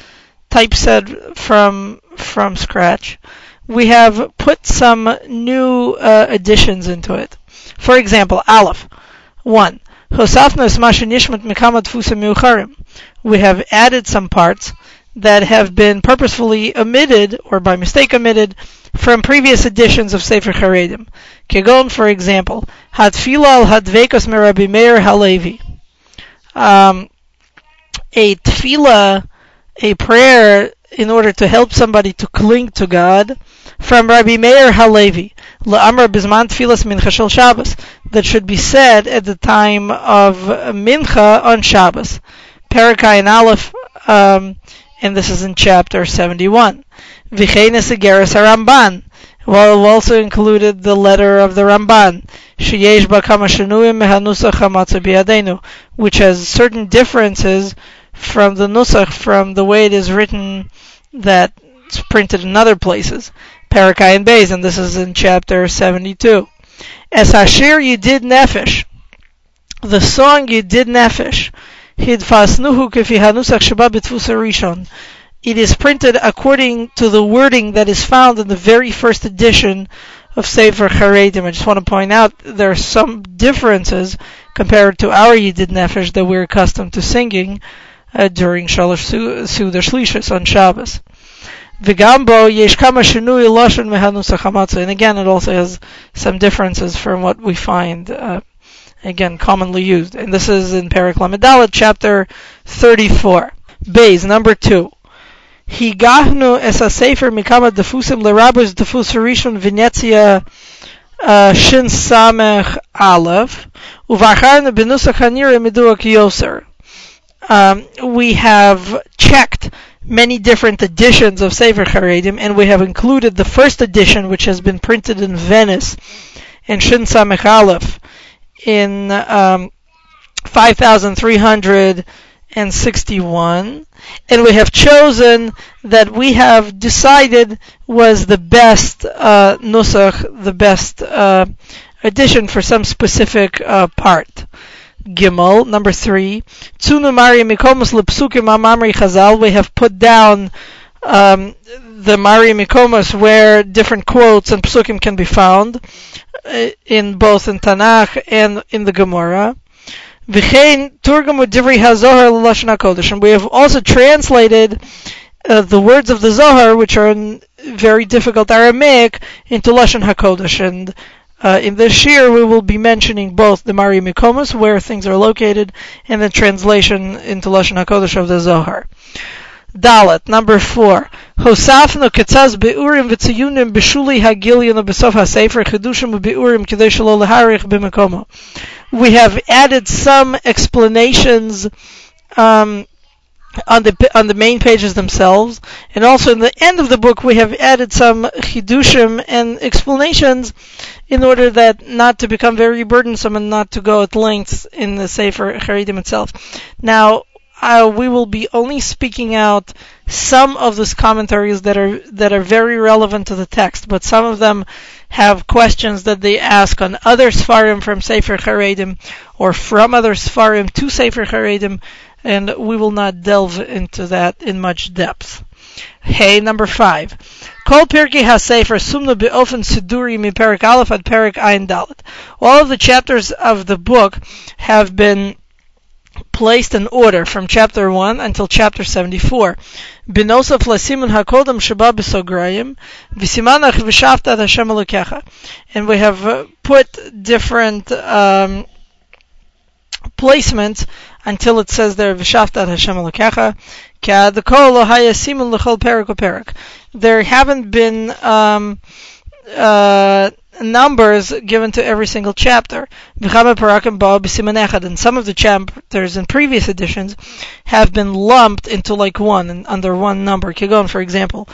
typeset from scratch, we have put some new additions into it. For example, Aleph 1. Hosafnos mashenishmat mikama tfusim miucharim. We have added some parts that have been purposefully omitted or by mistake omitted from previous editions of Sefer Charedim. Kegon, for example, Hatfila al hadvekos merabi Meir Halevi. A tefillah, a prayer in order to help somebody to cling to God, from Rabbi Meir Halevi, La'amar Bizman Tfilas Mincha Shel Shabbos, that should be said at the time of Mincha on Shabbos. Parakai and Aleph, and this is in chapter 71. V'cheines Egeres HaRamban. Well, we also included the letter of the Ramban, Sheyesh ba kama shenuyim mehanusach hamatzah biyadenu, which has certain differences from the nusach, from the way it is written that's printed in other places. Parakai and Beis, and this is in chapter 72. Es Hashir Yedid Nefesh, the song Yedid Nefesh, Hidfasnuhu kefi hanusach sheba b'tfus harishon. It is printed according to the wording that is found in the very first edition of Sefer Charedim. I just want to point out there are some differences compared to our Yedid Nefesh that we're accustomed to singing during Shalosh Suda Shlishis on Shabbos. V'gambo yesh kama shenui lashon mehanusach hamatzah, and again it also has some differences from what we find again commonly used. And this is in Perek Lamed chapter 34. Beis, number 2. Higahnu es ha-sefer mikama defusim lerabos defus harishon Venetia shin samech aleph uvacharna benusach hanira miduak yoser. We have checked many different editions of Sefer Charedim, and we have included the first edition, which has been printed in Venice in Shin Samech Aleph in 5361, and we have chosen that we have decided was the best nusach, the best edition for some specific part. Gimel, number 3. Tzunu Mari Mikomus Lepsukim Amamri Chazal. We have put down the Mari Mikomus where different quotes and psukim can be found in both in Tanakh and in the Gemara. V'chein Turgamu Divrei HaZohar L'Lashon HaKodesh. And we have also translated the words of the Zohar, which are in very difficult Aramaic, into Lashon HaKodesh. And in this shir, we will be mentioning both the Mari Mikomus, where things are located, and the translation into Lashon HaKodesh of the Zohar. Dalet, number 4. Hosafnu ketzaz beurim v'tziyunim b'shuli hagilyon b'sof ha-sefer chedushim beurim k'dei shelo leharich b'mekomo. We have added some explanations on the main pages themselves, and also in the end of the book we have added some chidushim and explanations in order that not to become very burdensome and not to go at length in the Sefer Charedim itself. Now, we will be only speaking out some of those commentaries that are very relevant to the text, but some of them have questions that they ask on other Sfarim from Sefer Charedim, or from other Sfarim to Sefer Charedim, and we will not delve into that in much depth. Hey, number 5. Kol Pirkei HaSefer Sumnu Be'ofen Siduri Mi Perik Aleph ad Perik Ayin Dalet. All of the chapters of the book have been placed in order from chapter 1 until chapter 74. B'nosaf lasimun hakodem sheba b'sograyim v'simanach v'shavta ad Hashem Elokecha. And we have put different placements until it says there v'shavta ad Hashem Elokecha. K'ad kol lo haya simun l'chol perik u'perik. There haven't been numbers given to every single chapter. And some of the chapters in previous editions have been lumped into like one, and under one number. Kigon, for example,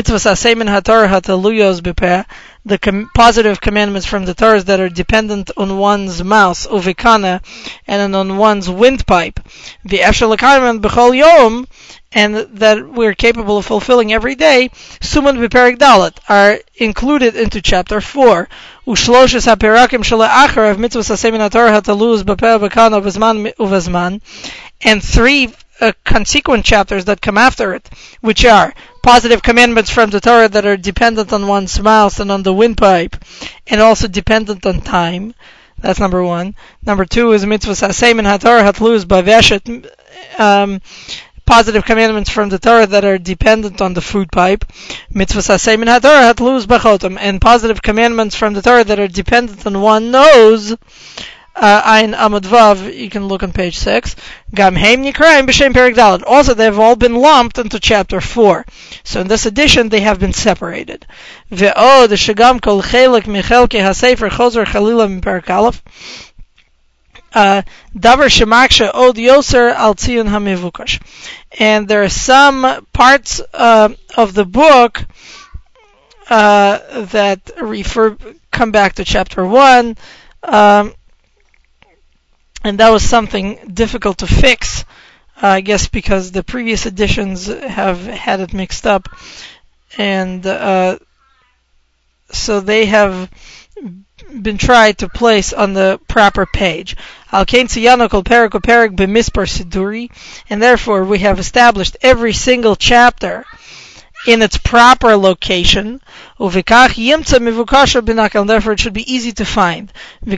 the positive commandments from the Torah that are dependent on one's mouth, uvikana, and on one's windpipe. The Eshel b'chol yom, and that we're capable of fulfilling every day, Suman v'Perek Dalet, are included into chapter 4. Ushloshis ha'perakim shela'achar of mitzvahs ha'semin ha'torah ha'taluz b'peh b'kana uvazman, and 3 consequent chapters that come after it, which are positive commandments from the Torah that are dependent on one's mouth and on the windpipe, and also dependent on time. That's number 1. Number 2 is mitzvahs ha'semin ha'torah ha'taluz b'veshet, positive commandments from the Torah that are dependent on the food pipe, mitzvahs ha'semin ha'torah hatluz b'chotam, and positive commandments from the Torah that are dependent on one nose, Ayin Amud Vav, you can look on page 6, Gam Heim Nikraim B'Shem Perik Dalet. Also, they've all been lumped into chapter 4. So in this edition, they have been separated. Ve'od shegam kol chelik michelke ha'sefer chozer chalila m'perik Aleph. Davar Shemaksha Od Yoser Al Tziyun HaMevukash. And there are some parts of the book that come back to chapter 1, and that was something difficult to fix, I guess because the previous editions have had it mixed up, and so they have been tried to place on the proper page. And therefore we have established every single chapter in its proper location, and therefore it should be easy to find. And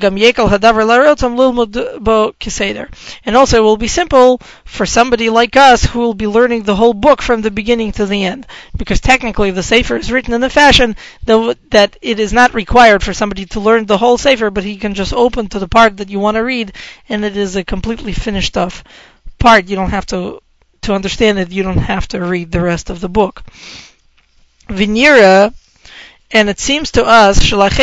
also it will be simple for somebody like us who will be learning the whole book from the beginning to the end, because technically the Sefer is written in a fashion that it is not required for somebody to learn the whole Sefer, but he can just open to the part that you want to read, and it is a completely finished off part. You don't have to understand it, you don't have to read the rest of the book. Vinira, and it seems to us,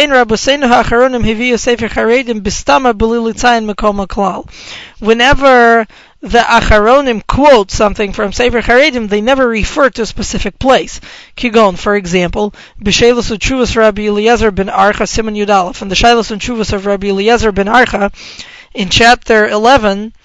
whenever the Acharonim quote something from Sefer Charedim, they never refer to a specific place. Kigon, for example, B'Sheilus Uchuvas Rabbi Eliezer ben Archa, Siman Yud Aleph, and the Shailus Uchuvas of Rabbi Eliezer ben Archa, in chapter 11,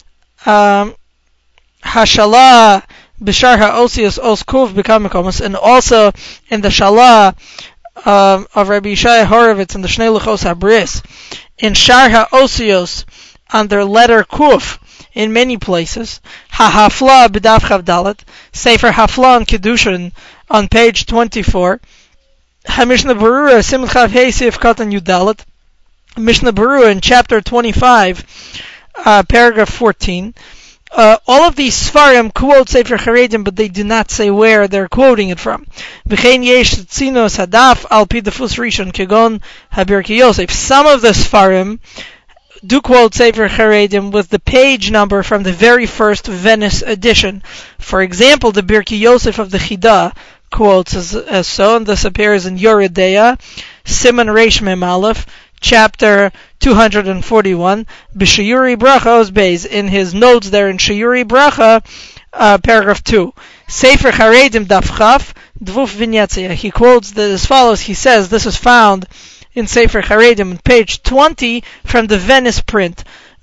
Hashalah Bishar HaOsius Os Kuv B'Kamakomos, and also in the Shalah of Rabbi Yishai Horovitz and the Shnei Luchos HaBris, in Shar HaOsios on their letter Kuf, in many places, HaHafla B'Daf Chavdalet, Sefer Hafla and Kedushin on page 24, HaMishnah Berurah Simon Chav Hei Sif Katan Yudalet, Mishnah Berurah in chapter 25, paragraph 14. All of these Sfarim quote Sefer Charedim, but they do not say where they're quoting it from. V'chein yesh tzinos hadaf al pi defus rishon kegon habirkei Yosef. Some of the Sfarim do quote Sefer Charedim with the page number from the very first Venice edition. For example, the Birkei Yosef of the Chida quotes as so, and this appears in Yoredeya, Siman Reish Mem Aleph, chapter 241, B'Shayuri Bracha Osbeis, in his notes there in Shayuri Bracha, paragraph 2. Sefer Charedim Daf Chaf, Dvuf Vinyatzia. He quotes as follows, he says, this is found in Sefer Charedim, page 20, from the Venice print.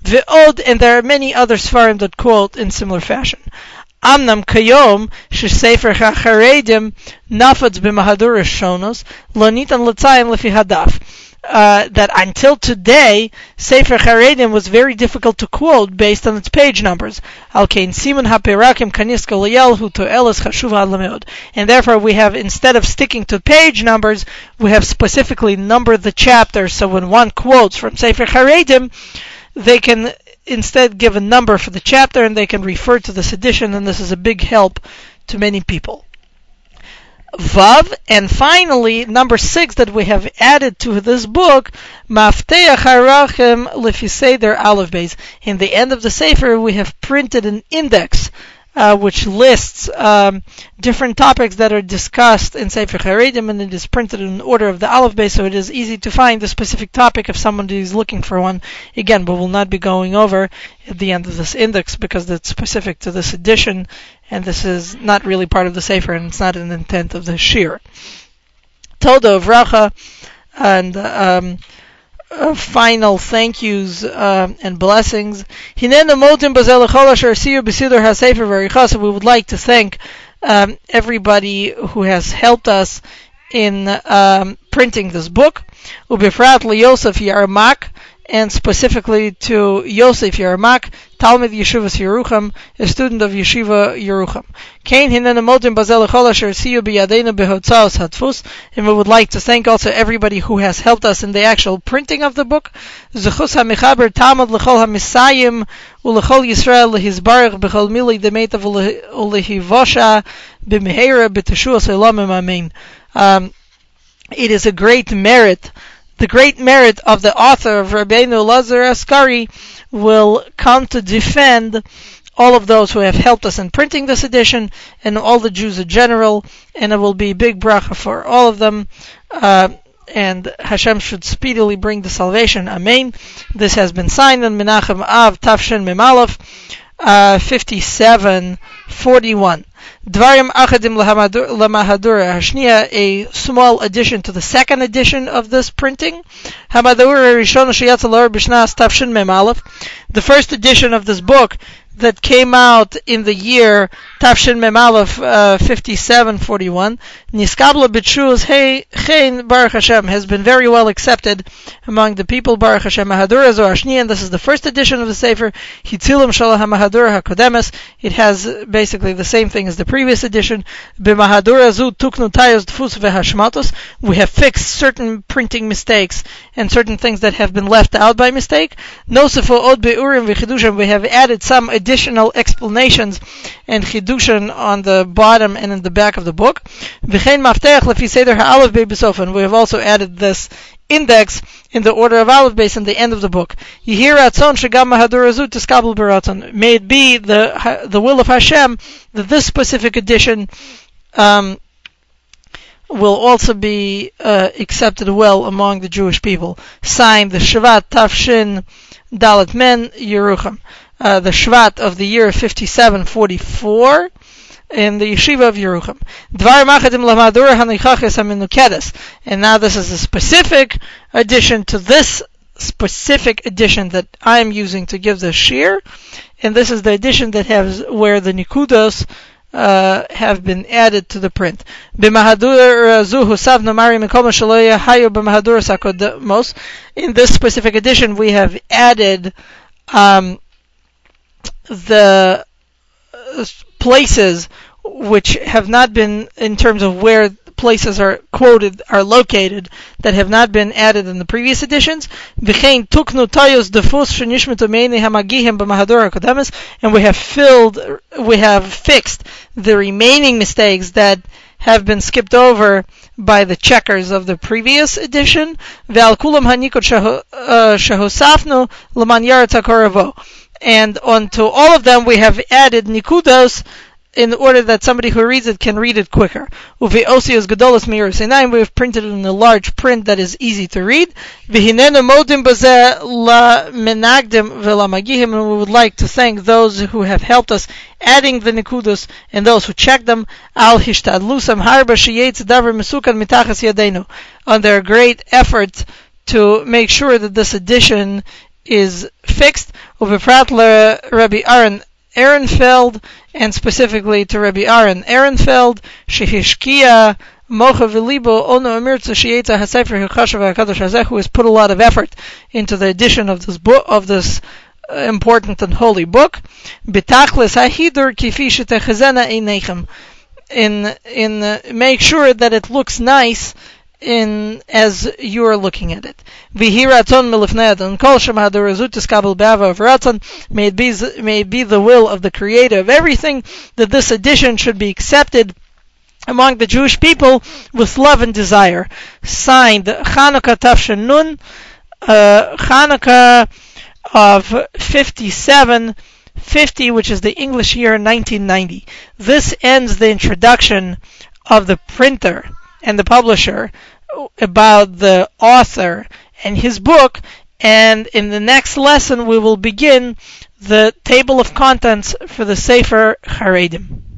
Ve'od, and there are many other Sfarim that quote in similar fashion. Amnam kayom shesefer hacharedim nafetz b'mahaduras shonos lo nitan l'tzayim lefi hadaf. That until today, Sefer Charedim was very difficult to quote based on its page numbers. Al kein siman haperakim kaniska l'yelhu to'eles chashuv ad lameod. And therefore we have, instead of sticking to page numbers, we have specifically numbered the chapters, so when one quotes from Sefer Charedim, they can instead give a number for the chapter and they can refer to this edition, and this is a big help to many people. Vav, and finally, number 6 that we have added to this book, Mafteach Harachim Lefi Seder Aleph Beis. In the end of the Sefer, we have printed an index which lists different topics that are discussed in Sefer Charedim, and it is printed in order of the Aleph Beis, so it is easy to find the specific topic if somebody is looking for one. Again, but we'll not be going over at the end of this index because it's specific to this edition, and this is not really part of the Sefer, and it's not an intent of the Shir. Toda Vracha, and final thank yous and blessings. We would like to thank everybody who has helped us in printing this book. Ubefrat Yosef Yarmak, and specifically to Yosef Yarmak, Talmid Yeshivas Yerucham, a student of Yeshiva Yerucham. And we would like to thank also everybody who has helped us in the actual printing of the book. Zechus HaMechaber Talmud L'chol HaMisayim U'L'chol Yisrael L'Hizbarach B'chol Milei Demeitav U'L'Hivosha B'Meheira B'Teshuas Elamim Amen. It is a great merit. The great merit of the author of Rabbeinu Lazar Askari will come to defend all of those who have helped us in printing this edition and all the Jews in general, and it will be a big bracha for all of them, and Hashem should speedily bring the salvation. Amen. This has been signed on Menachem Av Tafshin Mem Aleph 5741. Dvarim Achadim Lamahadura Hashnia, a small addition to the second edition of this printing. Hamadura Rishon Sheyatza Lor B'Shnas Tafshin Mem Aleph. The first edition of this book that came out in the year Tafshin Mem Aleph 5741, Niskabla B'Tshuz Hein Baruch Hashem, has been very well accepted among the people. Baruch Hashem. Mahadura Zo Hashnia, and this is the first edition of the Sefer. Hitzilim Shal HaMahadura HaKodemes. It has basically the same thing as the previous edition. B'Mahadura Zu Tuknu Tayos Dfus V'Hashmatos. We have fixed certain printing mistakes and certain things that have been left out by mistake. Nosefo Od Be'urim V'Chidushim. We have added some additional explanations and chidushin on the bottom and in the back of the book. V'chein Mafteach Lefi Seder HaAleph Beis B'Sof. And we have also added this index in the order of Aleph Beis in the end of the book. Yehir Ratzon Shegam Mahadura Zu Tiskabel B'Ratzon. May it be the will of Hashem that this specific edition will also be accepted well among the Jewish people. Signed, the Shvat Tafshin Dalet Men Yerucham. The Shvat of the year 5744 in the Yeshiva of Yerucham. And now this is a specific addition to this specific edition that I am using to give the shir, and this is the edition that has where the nikudos have been added to the print. In this specific edition, we have added the places which have not been, in terms of where places are quoted, are located, that have not been added in the previous editions. And we have fixed the remaining mistakes that have been skipped over by the checkers of the previous edition. And onto all of them we have added nikudos in order that somebody who reads it can read it quicker. We have printed it in a large print that is easy to read. And we would like to thank those who have helped us adding the nikudos and those who checked them on their great effort to make sure that this edition is fixed. Ubeprat Rabbi Aaron Ehrenfeld, and specifically to Rabbi Aaron Ehrenfeld, Shehishkia Mocha V'Libo Ono Amirtza Shieta HaSefer HaKashav HaKadosh Hazeh, who has put a lot of effort into the edition of this book, of this important and holy book. B'tachlis HaHidur Kifi Shetechezena Einechem, in make sure that it looks nice as you are looking at it. V'hiratzon milifnei Adon kol shema hadarazut kabel be'ava v'ratzon. May it be the will of the Creator of everything that this edition should be accepted among the Jewish people with love and desire. Signed, Chanukah Tafshin Nun, Chanukah of 5750, which is the English year 1990. This ends the introduction of the printer and the publisher about the author and his book, and in the next lesson we will begin the table of contents for the Sefer Haredim.